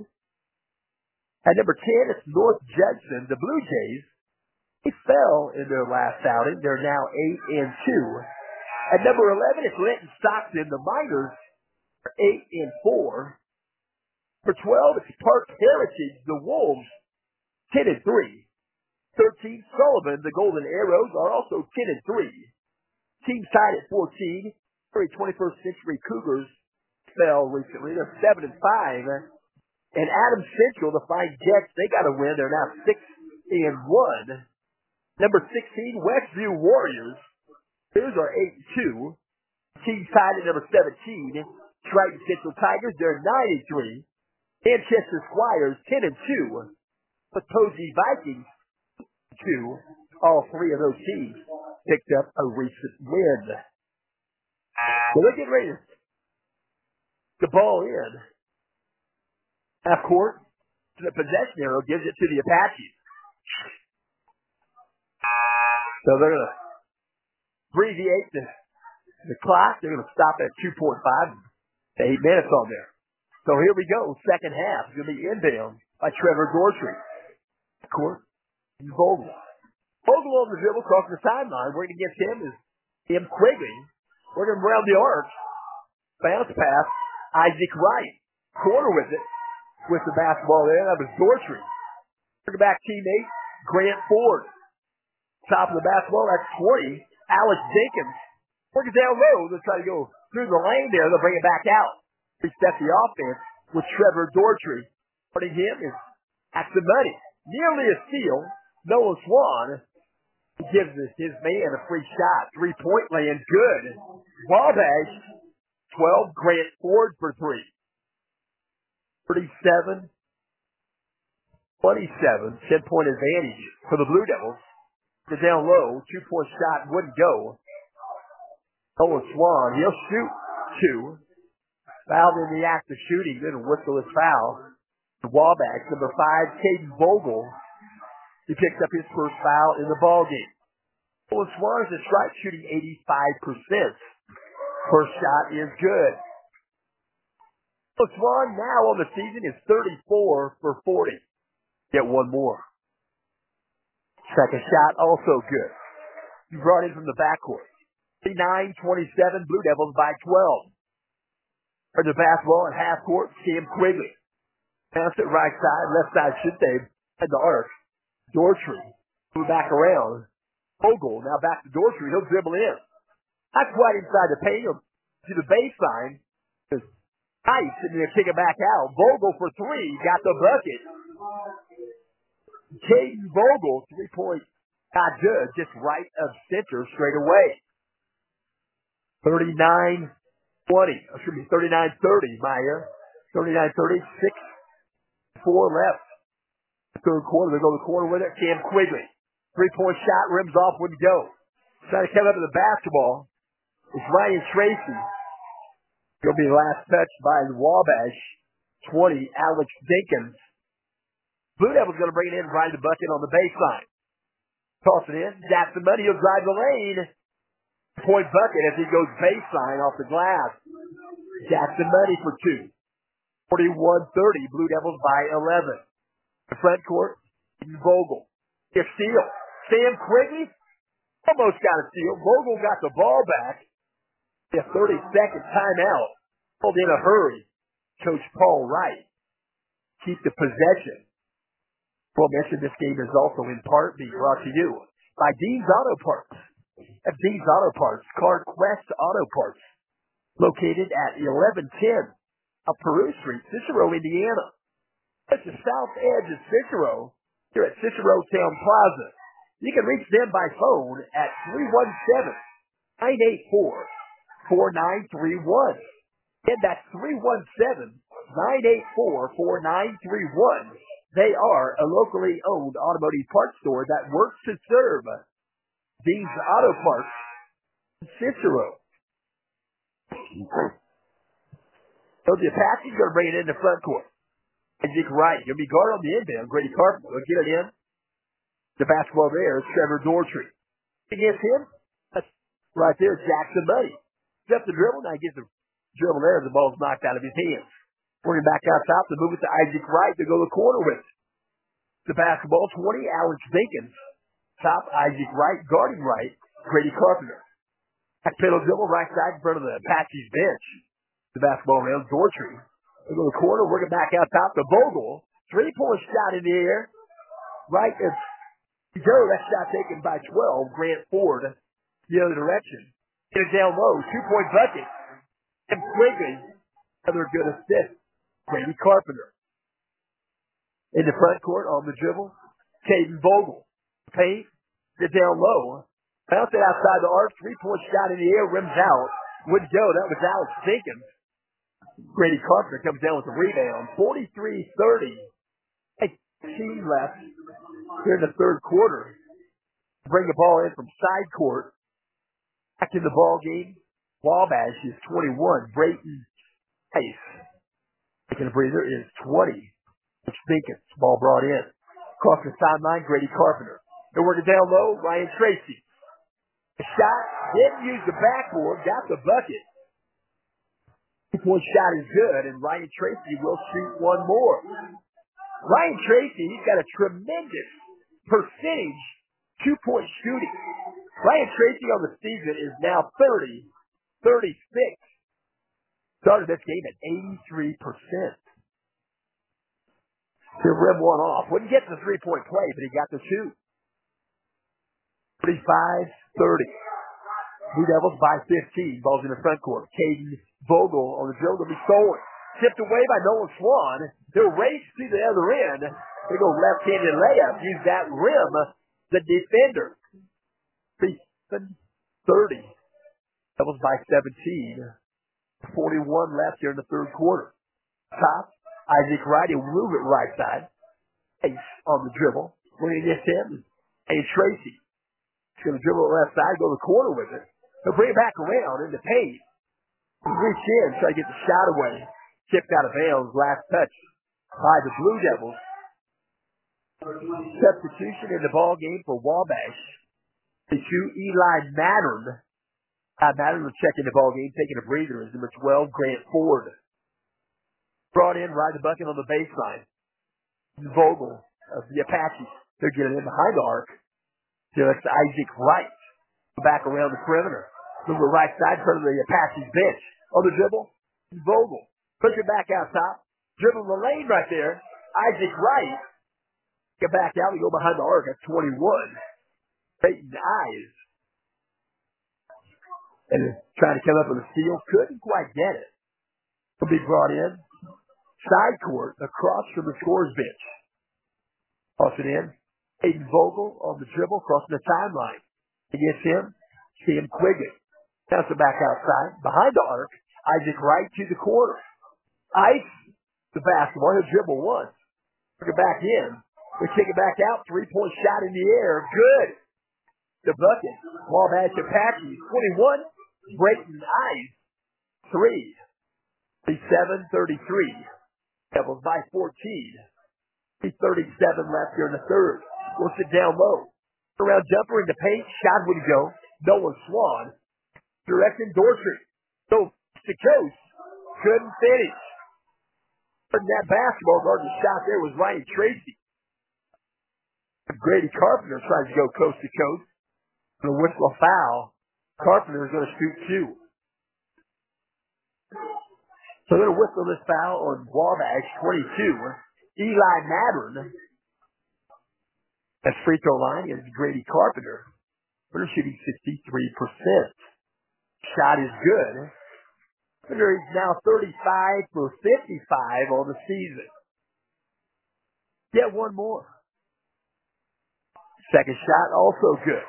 At number ten, it's North Judson. The Blue Jays, they fell in their last outing. They're now eight and two. At number eleven, it's Linton Stockton. The Miners are eight and four. For twelve, it's Park Heritage. The Wolves, ten and three. thirteen, Sullivan. The Golden Arrows are also ten and three. Teams tied at fourteen. twenty-first Century Cougars fell recently. They're seven and five. And Adams Central, the Fine Jets, they got a win. They're now six and one. Number sixteen, Westview Warriors. Theirs are eight and two. Teams tied at number seventeen. Triton Central Tigers, they're nine and three. Manchester Squires, ten and two. But Posey Vikings, two. All three of those teams picked up a recent win. So they're getting ready to the ball in. Half court. The possession arrow gives it to the Apaches. So they're going to abbreviate the, the clock. They're going to stop at two point five. Eight minutes on there. So here we go. Second half. It's going to be inbound by Trevor Dortry. Court. Vogel. Vogel on the dribble, crossing the sideline. Working against him is Tim Quigley. Working around the arc. Bounce pass. Isaac Wright. Corner with it. With the basketball there. That was Dortry. Working back teammate, Grant Ford. Top of the basketball. That's twenty. Alex Jenkins. Working down low. They'll try to go through the lane there. They'll bring it back out. Reset the offense with Trevor Dortry. Starting him is That's the money. Nearly a steal. Noah Swan gives us his man a free shot. Three-point land. Good. Wabash, twelve. Grant Ford for three. thirty-seven twenty-seven. ten-point advantage for the Blue Devils. The down low. Two-point shot wouldn't go. Noah Swan, he'll shoot two. Fouled in the act of shooting. Then whistle his foul. The Wabash, number five, Caden Vogel. He picks up his first foul in the ballgame. Noah Swan is a strike shooting eighty-five percent. First shot is good. Noah Swan now on the season is thirty-four for forty. Get one more. Second shot also good. He brought in from the backcourt. thirty-nine twenty-seven, Blue Devils by twelve. For the basketball at half court, Cam Quigley. Bounce it right side, left side should they. At the arc. Dortree. Move back around. Vogel now back to Dortree. He'll dribble in. Not quite inside the paint. He'll to the baseline. Nice. And he'll kick it back out. Vogel for three. Got the bucket. Caden Vogel, three point. Not good. Just right of center straight away. thirty-nine twenty. Excuse me, thirty-nine thirty, Meyer. thirty-nine thirty. Six, four left. Third quarter. They go to the corner with it. Cam Quigley. Three-point shot. Rims off. Wouldn't go. Trying to come up to the basketball. It's Ryan Tracy. He'll be last touched by the Wabash. twenty, Alex Dinkins. Blue Devils going to bring it in, right the bucket on the baseline. Toss it in. Jackson Money. He'll drive the lane. Point bucket as he goes baseline off the glass. Jackson Money for two. forty-one thirty. Blue Devils by eleven. The front court. Vogel. A steal. Sam Quigley almost got a steal. Vogel got the ball back. A thirty-second timeout. Pulled in a hurry. Coach Paul Wright. Keep the possession. Well, mentioned this game is also in part being brought to you by Dean's Auto Parts. At Dean's Auto Parts, CarQuest Auto Parts. Located at eleven ten up Peru Street, Cicero, Indiana. At the south edge of Cicero, here at Cicero Town Plaza. You can reach them by phone at three one seven, nine eight four, four nine three one. Again, that's three one seven, nine eight four, four nine three one. They are a locally owned automotive parts store that works to serve Dean's Auto Parts in Cicero. So the Apache's going to bring it in the front court. Isaac Wright. He'll be guard on the inbound. Grady Carpenter will get it in. The basketball there is Trevor Dortree. Against him, that's right there, Jackson Money. Steps the dribble. Now he gets the dribble there. The ball's knocked out of his hands. Bring it back out top to move it to Isaac Wright to go to the corner with it. The basketball, twenty, Alex Dinkins. Top, Isaac Wright, guarding right, Grady Carpenter. Back pedal dribble, right side in front of the Apache's bench. The basketball around Dortree. They go to the corner, work it back out top to Vogel. Three-point shot in the air. Right as you go, that shot taken by twelve. Grant Ford, the other direction. Get it down low, two-point bucket. And Quigley, another good assist. Grady Carpenter. In the front court on the dribble, Caden Vogel. Paint, get down low. Bounce it outside the arc. Three-point shot in the air, rims out. Wouldn't go. That was Alex Dinkins. Grady Carpenter comes down with the rebound. forty-three thirty. eighteen left here in the third quarter. Bring the ball in from side court. Back in the ball game. Wabash is twenty-one. Brayton Tice. Taking a breather is twenty. Dinkins. Ball brought in. Across the sideline, Grady Carpenter. They're working down low. Ryan Tracy. The shot. Didn't use the backboard. Got the bucket. Two-point shot is good, and Ryan Tracy will shoot one more. Ryan Tracy, he's got a tremendous percentage two-point shooting. Ryan Tracy on the season is now thirty, thirty-six. Started this game at eighty-three percent. He'll rim one off. Wouldn't get the three-point play, but he got the two. thirty-five thirty. Blue Devils by fifteen. Ball's in the front court. Caden Vogel on the dribble to be stolen. Tipped away by Nolan Swan. He'll race to the other end. They go left-handed layup. Use that rim, the defender. thirty. That was by seventeen. forty-one left here in the third quarter. Top. Isaac Wright. He'll move it right side. Ace on the dribble. Looking against him. And Tracy. He's going to dribble the left side, go to the corner with it. He'll bring it back around in the paint. Reach in, try to get the shot away. Tipped out of bounds, last touch by the Blue Devils. Substitution in the ball game for Wabash. The two, Eli Mattern. Uh, Mattern will check in the ball game, taking a breather is number twelve, Grant Ford. Brought in, ride the bucket on the baseline. Vogel of the Apaches. They're getting in behind the arc. Just Isaac Wright. Back around the perimeter. Move the right side in front of the Apaches bench. On the dribble, Vogel. Push it back out top. Dribble the lane right there. Isaac Wright. Get back out. We go behind the arc at twenty-one. Peyton Eyes. And trying to come up with a steal. Couldn't quite get it. Will be brought in. Side court across from the scores bench. Toss it in. Aiden Vogel on the dribble, crossing the timeline. Against him, Sam Quigley. Bounce it back outside. Behind the arc, Isaac Wright to the corner. Ice the basketball. He'll dribble once. Bring it back in. We kick it back out. Three-point shot in the air. Good. The bucket. Wabash Apaches. twenty-one. Brayton Ice. Three. thirty-seven thirty-three. Devils by fourteen. thirty-seven left here in the third. We'll sit down low. Around jumper in the paint. Shot would go. Nolan Swan. Directing Dorsey. So, to coast. Couldn't finish. And that basketball guard the shot there was Ryan Tracy. Grady Carpenter tries to go coast to coast. And a whistle a foul. Carpenter is going to shoot two. So they're whistling this foul on Wabash, twenty-two. Eli Mattern. At free throw line is Grady Carpenter. They're shooting sixty-three percent. Shot is good. Carpenter is now thirty-five for fifty-five on the season. Get one more. Second shot also good.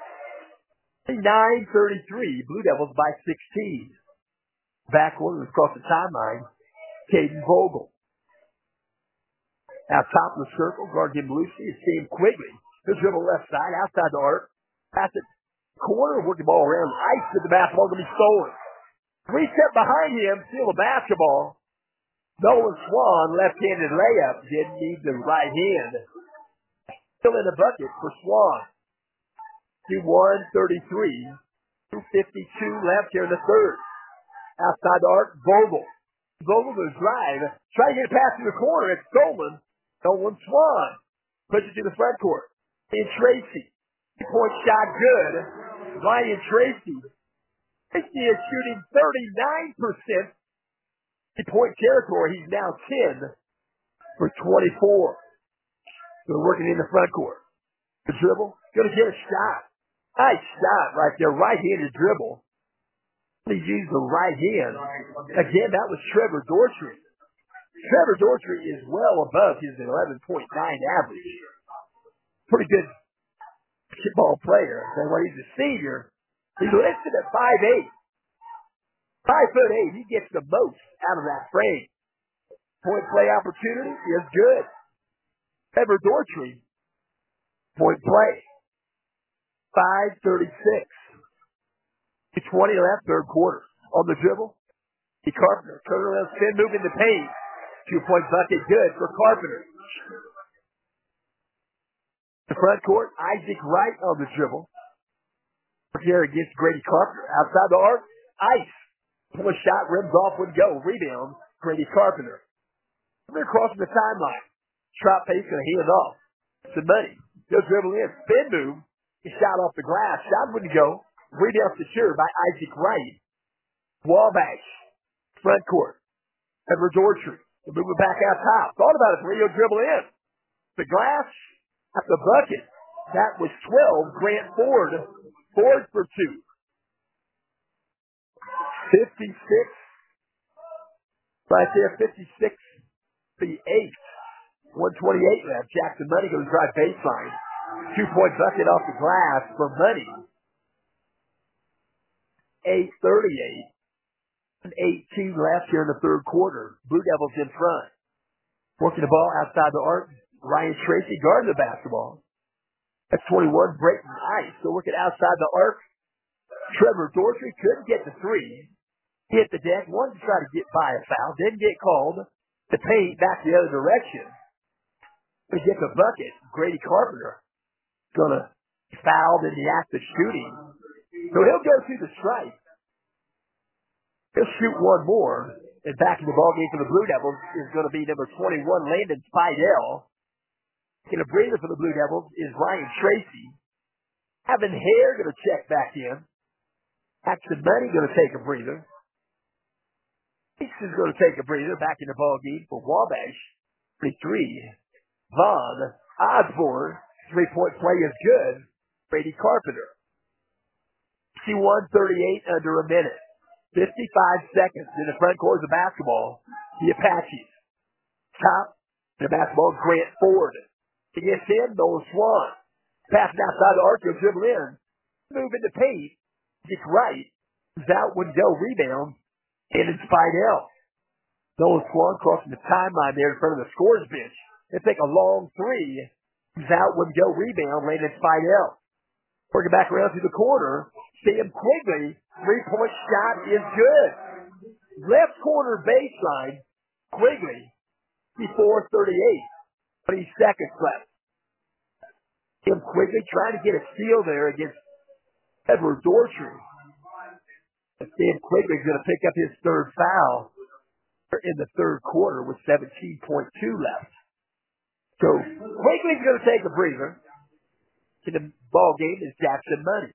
nine thirty-three. Blue Devils by sixteen. Backcourt across the timeline. Caden Vogel. Out top of the circle, guard him loosely is Sam Quigley. He'll dribble left side, outside the arc. Pass it corner, work the ball around. Ice with the basketball going to be stolen. Three step behind him, steal the basketball. Nolan Swan, left-handed layup. Didn't need the right hand. Still in the bucket for Swan. one thirty-three. two fifty-two left here in the third. Outside the arc, Vogel. Vogel to drive. Try to get it past in the corner. It's stolen. Nolan Swan. Push it to the front court. And Tracy. Three-point shot good. Ryan Tracy. Tracy is shooting thirty-nine percent. Three-point territory. He's now ten for twenty-four. So they're working in the front court. The dribble. Going to get a shot. Nice shot right there. Right-handed dribble. He's used the right hand. Again, that was Trevor Dorsey. Trevor Dorsey is well above his eleven point nine average. Pretty good basketball player. And when he's a senior, he's listed at five eight. five foot eight. He gets the most out of that frame. Point play opportunity is good. Trevor Dorsey, point play. five thirty-six. twenty left, third quarter. On the dribble, D. Carpenter. Turn around, spin, move in the paint. Two-point bucket, good for Carpenter. The front court, Isaac Wright on the dribble. Here against Grady Carpenter. Outside the arc, Ice. Pull a shot, rims off, would go. Rebound, Grady Carpenter. They're crossing the timeline. Trap pace, going to hand off. Some money. He'll dribble in, spin move. He shot off the glass. Shot wouldn't go. Rebound secured by Isaac Wright. Wabash. Front court. Edward Dorsey. They'll move it back out top. Thought about it. Three, he'll dribble in. The glass at the bucket. That was twelve. Grant Ford. Ford for two. fifty-six. Right there, fifty-six The eighth. one twenty-eight left. Jackson Money goes drive baseline. Two-point bucket off the glass for Money. eight thirty-eight. eighteen left here in the third quarter. Blue Devils in front. Working the ball outside the arc. Ryan Tracy guarding the basketball. That's twenty-one. Breaking ice. Still working outside the arc. Trevor Dorsey couldn't get the three. Hit the deck. Wanted to try to get by a foul. Didn't get called. The paint back the other direction. To get the bucket. Grady Carpenter gonna foul in the act of shooting. So he'll go through the strike. He'll shoot one more. And back in the ballgame for the Blue Devils is going to be number twenty-one, Landon Spidell. Taking a breather for the Blue Devils is Ryan Tracy. Having Hare going to check back in. Jackson Money going to take a breather. Ace is going to take a breather back in the ballgame for Wabash. thirty-three. Vaughn Osborne. Three-point play is good. Brady Carpenter. fifty-one thirty-eight under a minute. fifty-five seconds in the front court of the basketball. The Apaches. Top. The basketball, Grant Ford. He gets in, Noah Swan. Passing outside the arc, he'll dribble in. Move into paint. Gets right. Comes out, wouldn't go. Rebound. And it's Spidell. Noah Swan crossing the timeline there in front of the scorer's bench. They take a long three. Comes out, wouldn't go. Rebound. Landon Spidell. Working back around to the corner. Sam Quigley, three-point shot is good. Left corner baseline. Quigley, fifty-four thirty-eight. twenty seconds left. Sam Quigley trying to get a steal there against Edward Dorsey. And Sam Quigley's going to pick up his third foul in the third quarter with seventeen point two left. So Quigley's going to take a breather. In the ball game is Jackson Money.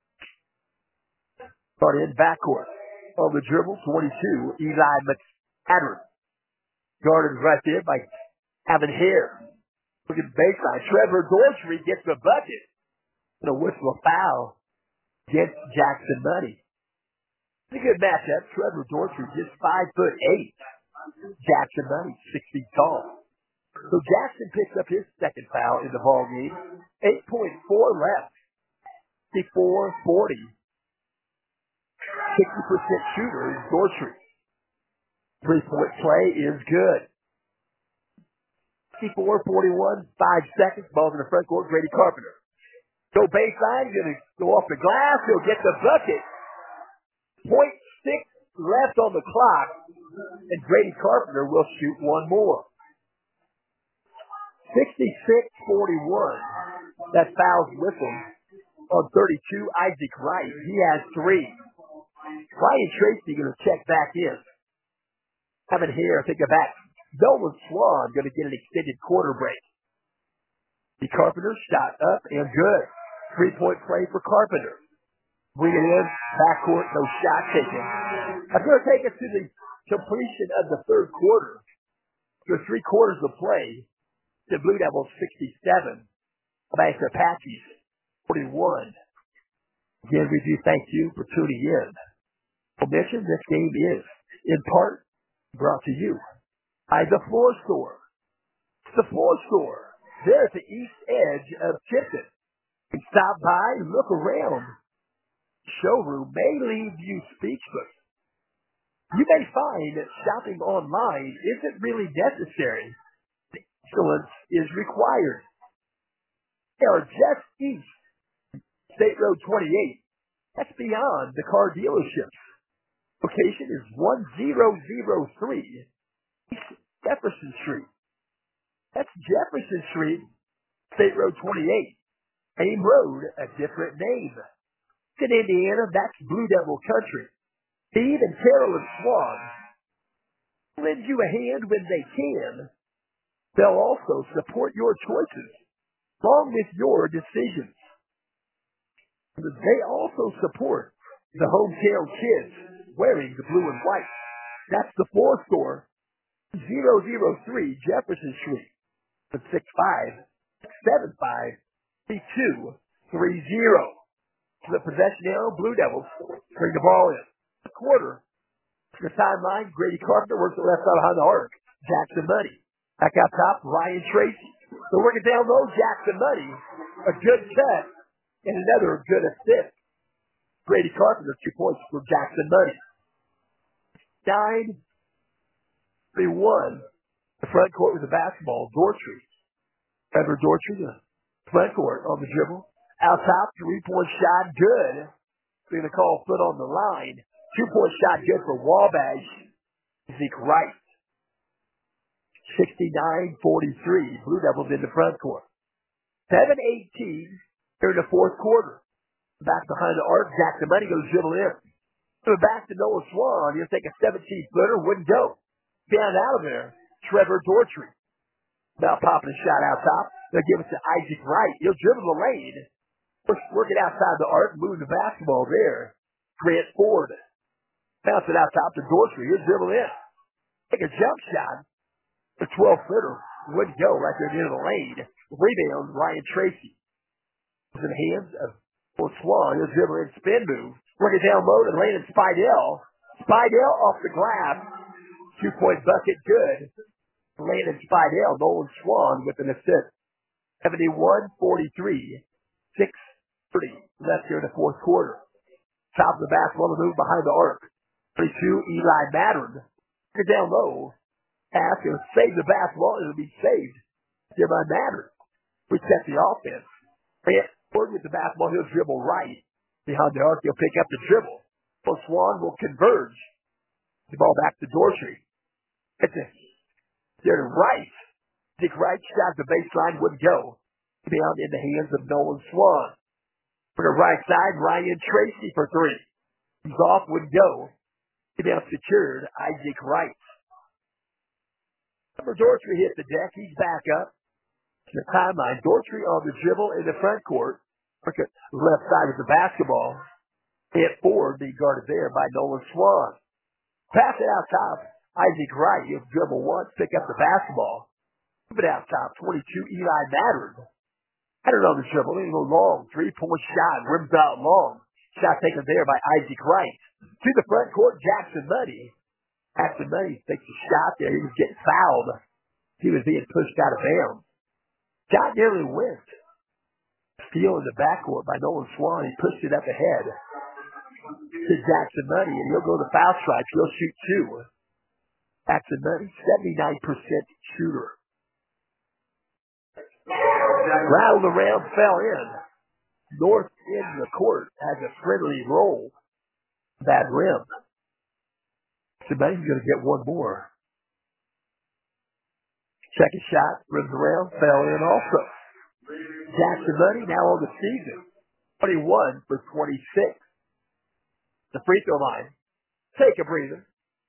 Started in backcourt. On the dribble, twenty-two, Eli McAdder. Guarded right there by Having Hare. Look at the baseline. Trevor Dorsey gets the bucket. And a whistle a foul against Jackson Money. It's a good matchup. Trevor Dorsey just five foot eight. Jackson Money, six feet tall. So Jackson picks up his second foul in the ball game. eight point four left. fifty-four forty. sixty percent shooter is Dorsey. Three-point play is good. fifty-four forty-one, five seconds. Ball's in the front court. Grady Carpenter. Go baseline. Going to go off the glass. He'll get the bucket. Point six left on the clock. And Grady Carpenter will shoot one more. sixty-six forty-one. That foul's whistled on thirty-two, Isaac Wright. He has three. Ryan Tracy going to check back in. Having Hare pick it back. Nolan Swan going to get an extended quarter break. The Carpenter shot up and good. Three-point play for Carpenter. Bring it in. Backcourt, no shot taken. That's going to take us to the completion of the third quarter. The three quarters of play. The Blue Devils sixty-seven. Banks Apaches forty-one. Again, we do thank you for tuning in. I'll mention this game is, in part, brought to you by the Floor Store. The Floor Store. They're at the east edge of Tipton. You can stop by and look around. The showroom may leave you speechless. You may find that shopping online isn't really necessary. Excellence is required. They are just east State Road twenty-eight. That's beyond the car dealerships. Location is one thousand three East Jefferson Street. That's Jefferson Street, State Road twenty-eight. Same road, a different name. In Indiana, that's Blue Devil Country. Steve and Carolyn Swan lend you a hand when they can. They'll also support your choices, along with your decisions. They also support the hometown kids wearing the blue and white. That's the Floor Store, zero zero three Jefferson Street, six five seven five three two three zero. The possession arrow, Blue Devils bring the ball in. Quarter. The timeline, Grady Carpenter works the left side behind the arc. Jackson Money. Back out top, Ryan Tracy. They're working down low, Jackson Money. A good cut and another good assist. Grady Carpenter, two points for Jackson Money. nine three one. The front court with the basketball, Dortry. Trevor Dortry, the front court on the dribble. Out top, three-point shot, good. They're going to call foot on the line. Two-point shot, good for Wabash. Zeke Wright. sixty-nine forty-three. Blue Devils in the front court. seven eighteen here in the fourth quarter. Back behind the arc, Jackson Money goes dribble in. So back to Noah Swan. He'll take a seventeen-footer, wouldn't go. Down out of there, Trevor Dortry. Now popping a shot out top. They'll give it to Isaac Wright. He'll dribble the lane. Working outside the arc, moving the basketball there. Grant Ford. Bounce it out top to Dortry. He'll dribble in. Take a jump shot. The twelve-footer wouldn't go right there near the lane. Rebound, Ryan Tracy. In the hands of Swan. He'll dribble in, spin move. Working down low to Landon Spidell. Spidell off the glass. Two-point bucket, good. Landon Spidell. Nolan Swan with an assist. seventy-one forty-three. six thirty left here in the fourth quarter. Top of the basketball to move behind the arc. thirty-two, Eli Mattern. Get down low. Pass. He'll save the basketball. It'll be saved here by Mattern. We set the offense. Grant Ford with the basketball. He'll dribble right. Behind the arc, he'll pick up the dribble. So Swan will converge. The ball back to Dortry. It's a, they're to right. Dick Wright shot the baseline, wouldn't go. Down in the hands of Nolan Swan. For the right side, Ryan Tracy for three. He's off, wouldn't go. Down secured, Isaac Wright. Number Dortry hit the deck. He's back up. The timeline. Dortry on the dribble in the front court. Left side of the basketball. Hit forward, being guarded there by Nolan Swan. Pass it out top. Isaac Wright. He'll dribble once, pick up the basketball. Move it out top. twenty-two, Eli Mattern. Mattern on the dribble. He'll go long. Three-point shot. Rims out long. Shot taken there by Isaac Wright. To the front court, Jackson Money. Jackson Money takes a shot there. He was getting fouled. He was being pushed out of bounds. Shot nearly went. Steal in the backcourt by Nolan Swan. He pushed it up ahead to Jackson Money, and he'll go to foul stripes. He'll shoot two. Jackson Money, seventy-nine percent shooter. Rattled around, fell in. North end of the court has a friendly roll. Bad rim. Jackson Money's going to get one more. Second shot, rims around, fell in also. Jackson Money now on the season. twenty-one for twenty-six. The free throw line. Take a breather.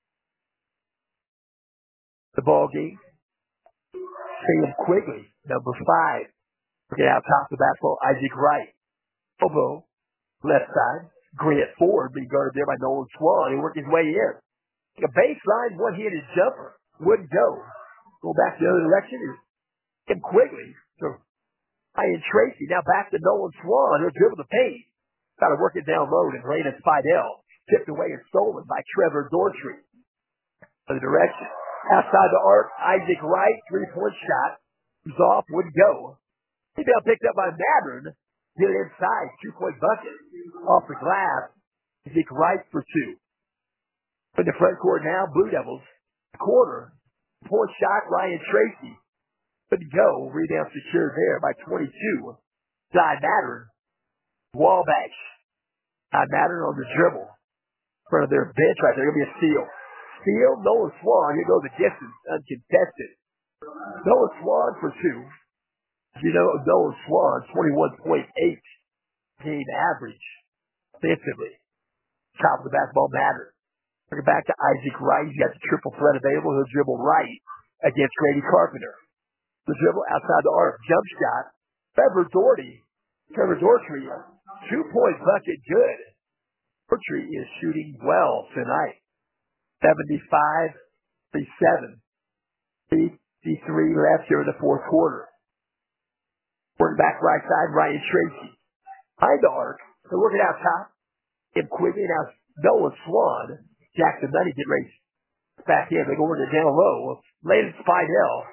The ball game. Sam Quigley, number five. Looking out top of the basketball, Isaac Wright. Elbow, left side. Grant Ford being guarded there by Nolan Swan. He worked his way in. A baseline one-handed jumper. Wouldn't go. Go back the other direction. Sam Quigley. So Ryan Tracy now back to Nolan Swan. He'll dribble the paint. Got to work it down low to Landon Spidell. Tipped away and stolen by Trevor Dortry. The direction. Outside the arc, Isaac Wright, three-point shot. He's off, wouldn't go. Rebound picked up by Mattern. Get it inside, two-point bucket. Off the glass, Isaac Wright for two. In the front court now, Blue Devils. Corner. Point shot, Ryan Tracy. Couldn't go. Rebound secured there by twenty-two. Ty Mattern. Wabash. Ty Mattern on the dribble. In front of their bench right there. It'll be a steal. Steal, Nolan Swan. He'll go the distance, uncontested. Nolan Swan for two. You know, Nolan Swan, twenty-one point eight game average defensively. Top of the basketball Mattern. Bring it back to Isaac Wright. He's got the triple threat available. He'll dribble right against Grady Carpenter. The dribble outside the arc. Jump shot. Trevor Doherty. Trevor Dortry. Two-point bucket. Good. Dortry is shooting well tonight. seventy-five thirty-seven. fifty-three left here in the fourth quarter. Working back right side, Ryan Tracy. Behind the arc. They're working out top. Tim Quigley. Now Nolan Swan. Jackson Money get ready. Back in. They go working down low. Landon Spidell.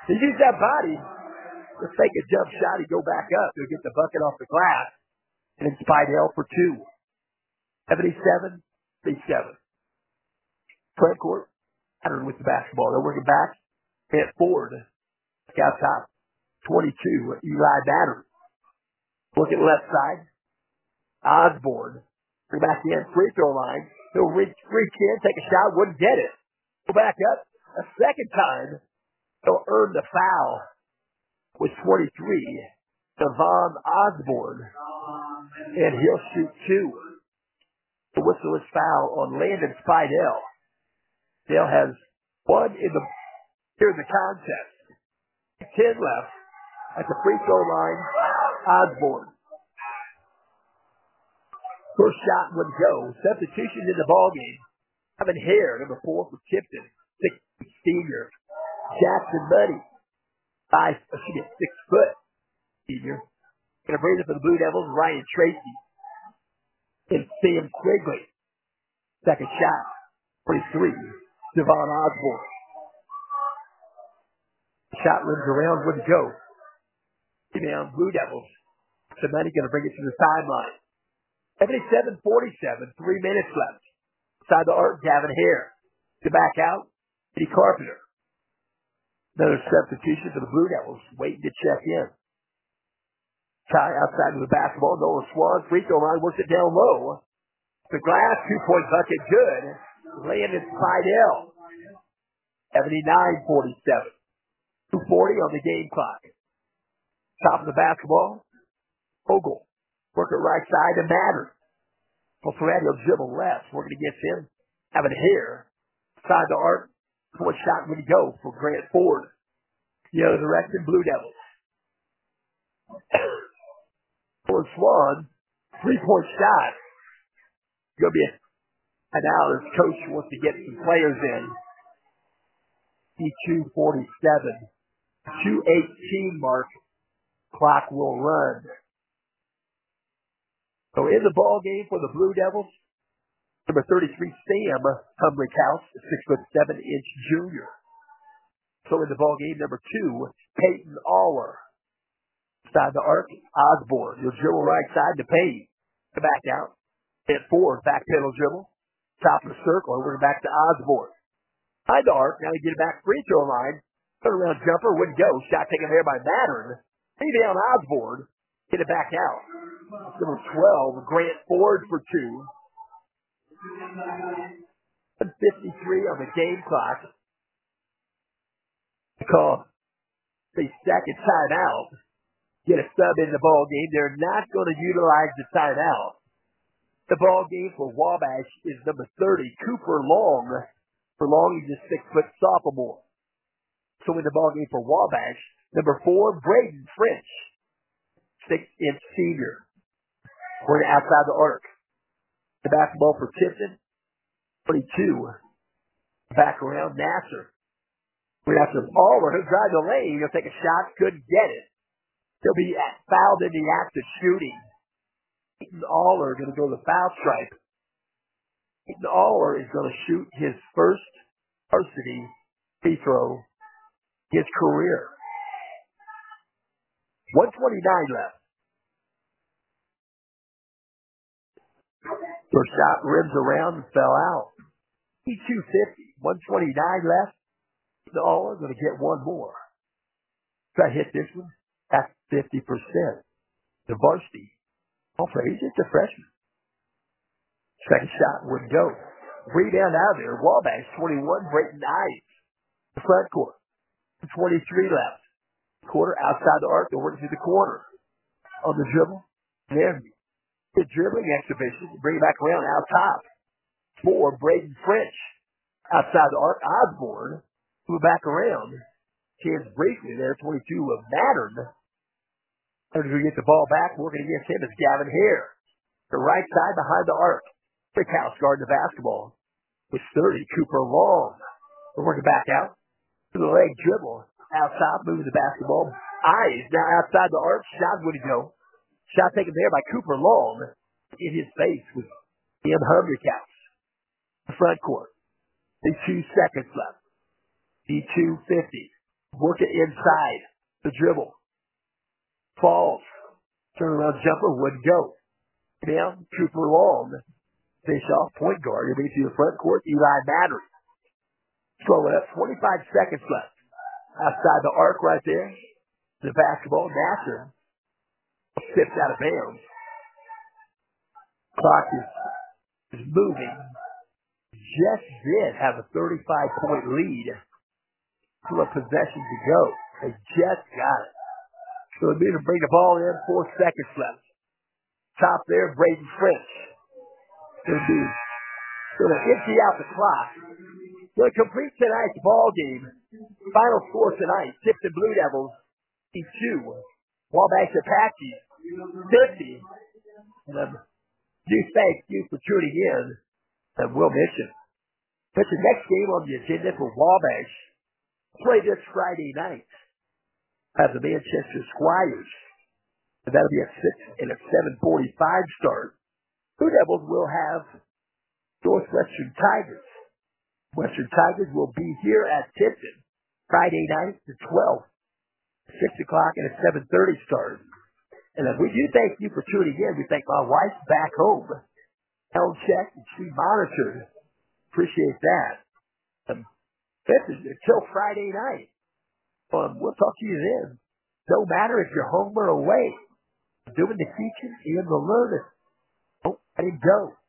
He used that body to fake a jump shot. He'd go back up to get the bucket off the glass. And then Spidell for two. seventy-seven thirty-seven. Front court. Pattern with the basketball. They're working back. At Ford. Scout top. twenty-two. Eli Batter. Look at left side. Osborne. Bring back in. Free throw line. He'll reach, reach in, take a shot, wouldn't get it. Go back up. A second time. He'll earn the foul with twenty-three. Devon Osborne. And he'll shoot two. The whistle is foul on Landon Spidell. Dale has one in the here in the contest. Ten left at the free throw line. Osborne. First shot would go. Substitution in the ballgame. Kevin Hare, number four for Tipton. Six senior. Jackson Muddy. Five, excuse me, six foot senior. Gonna bring it for the Blue Devils. Ryan Tracy. And Sam Quigley. Second shot. twenty-three. Devon Osborne. Shot rims around, wouldn't go. Rebound, Blue Devils. Cementi going to bring it to the sideline. seventy-seven forty-seven, three minutes left. Inside the arc, Gavin Hare. To back out, Eddie Carpenter. Another substitution for the Blue Devils, waiting to check in. Ty outside of the basketball, Nolan Swan, free throw line, works it down low. The glass, two-point bucket, good. Landon Spidell. seventy-nine forty-seven. two forty on the game clock. Top of the basketball, Ogle. Work it right side to Matter. Ferretti will dribble left, working against him. Having Hare. Side the arc. One shot when you go for Grant Ford. The other direction, Blue Devils. For Swan, three-point shot. Going to be an hour. His coach wants to get some players in. two forty-seven. two eighteen mark. Clock will run. So in the ball game for the Blue Devils, number thirty-three, Sam Humbrick House, six foot seven inch junior. So in the ball game, number two, Peyton Aller. Side the arc, Osborne. He'll dribble right side to Payne. Back out. At four, back pedal dribble. Top of the circle, and we're back to Osborne. Side the arc, now he get it back free throw line. Turnaround jumper, wouldn't go. Shot taken there by Mattern. Rebound Osborne. Get it back out. Number twelve, Grant Ford for two. one fifty-three on the game clock. Call the second timeout. Get a sub in the ball game. They're not going to utilize the timeout. The ball game for Wabash is number thirty, Cooper Long. For Long, he's a six-foot sophomore. So in the ball game for Wabash, number four, Braden French, six-inch senior. We're outside the arc. The basketball for Tipton, twenty-two. Back around Nasser. We're after Aller. He'll drive the lane. He'll take a shot. Couldn't get it. He'll be fouled in the act of shooting. Peyton Aller going to go to the foul stripe. Peyton Aller is going to shoot his first varsity free throw his career. one twenty-nine left. First shot rims around and fell out. two fifty. one twenty-nine left. Peyton Aller going to get one more. Try to hit this one. That's fifty percent. The varsity. Oh, he's just a freshman. Second shot wouldn't go. Rebound out there. Wabash twenty-one. Brayton Ives. The front court. twenty-three left. Quarter outside the arc. They're working through the corner. On the dribble. There. The dribbling exhibition. Bring it back around out top. Four. Braden French. Outside the arc. Osborne. Move back around. Chance briefly there. twenty-two of Mattern. As we get the ball back, working against him is Gavin Hare. The right side behind the arc. Brickhouse guarding the basketball. With thirty, Cooper Long. We're working back out. To the leg dribble. Outside, moving the basketball. Eyes now outside the arc. Shot would go. Shot taken there by Cooper Long. In his face with Ian Humbrickhouse. The front court. The two seconds left. The two fifty. Work it inside. The dribble. Falls. Turnaround jumper wouldn't go. Down. Cooper Long. Face off. Point guard. It'll be to the front court. Eli Battery. Slow it up. twenty-five seconds left. Outside the arc right there. The basketball. Nasser tips out of bounds. Clock is, is moving. Just did have a thirty-five point lead. To a possession to go. They just got it. So they need to bring the ball in. Four seconds left. Top there, Braden French. It'll be going to empty out the clock. Going to complete tonight's ball game. Final score tonight: Tipton Blue Devils two, Wabash Apaches fifty. And um, do thank you for tuning in. And we'll mention. But the next game on the agenda for Wabash play this Friday night at the Manchester Squires. And that'll be a six and a seven forty-five start. Blue Devils will have Northwestern Tigers. Western Tigers will be here at Tipton Friday night the twelfth, six o'clock and a seven thirty start. And uh, we do thank you for tuning in. We thank my wife back home, held check and she monitored. Appreciate that. Um, this is until Friday night. Um, we'll talk to you then. No matter if you're home or away, doing the teaching and the learning. Don't let him go.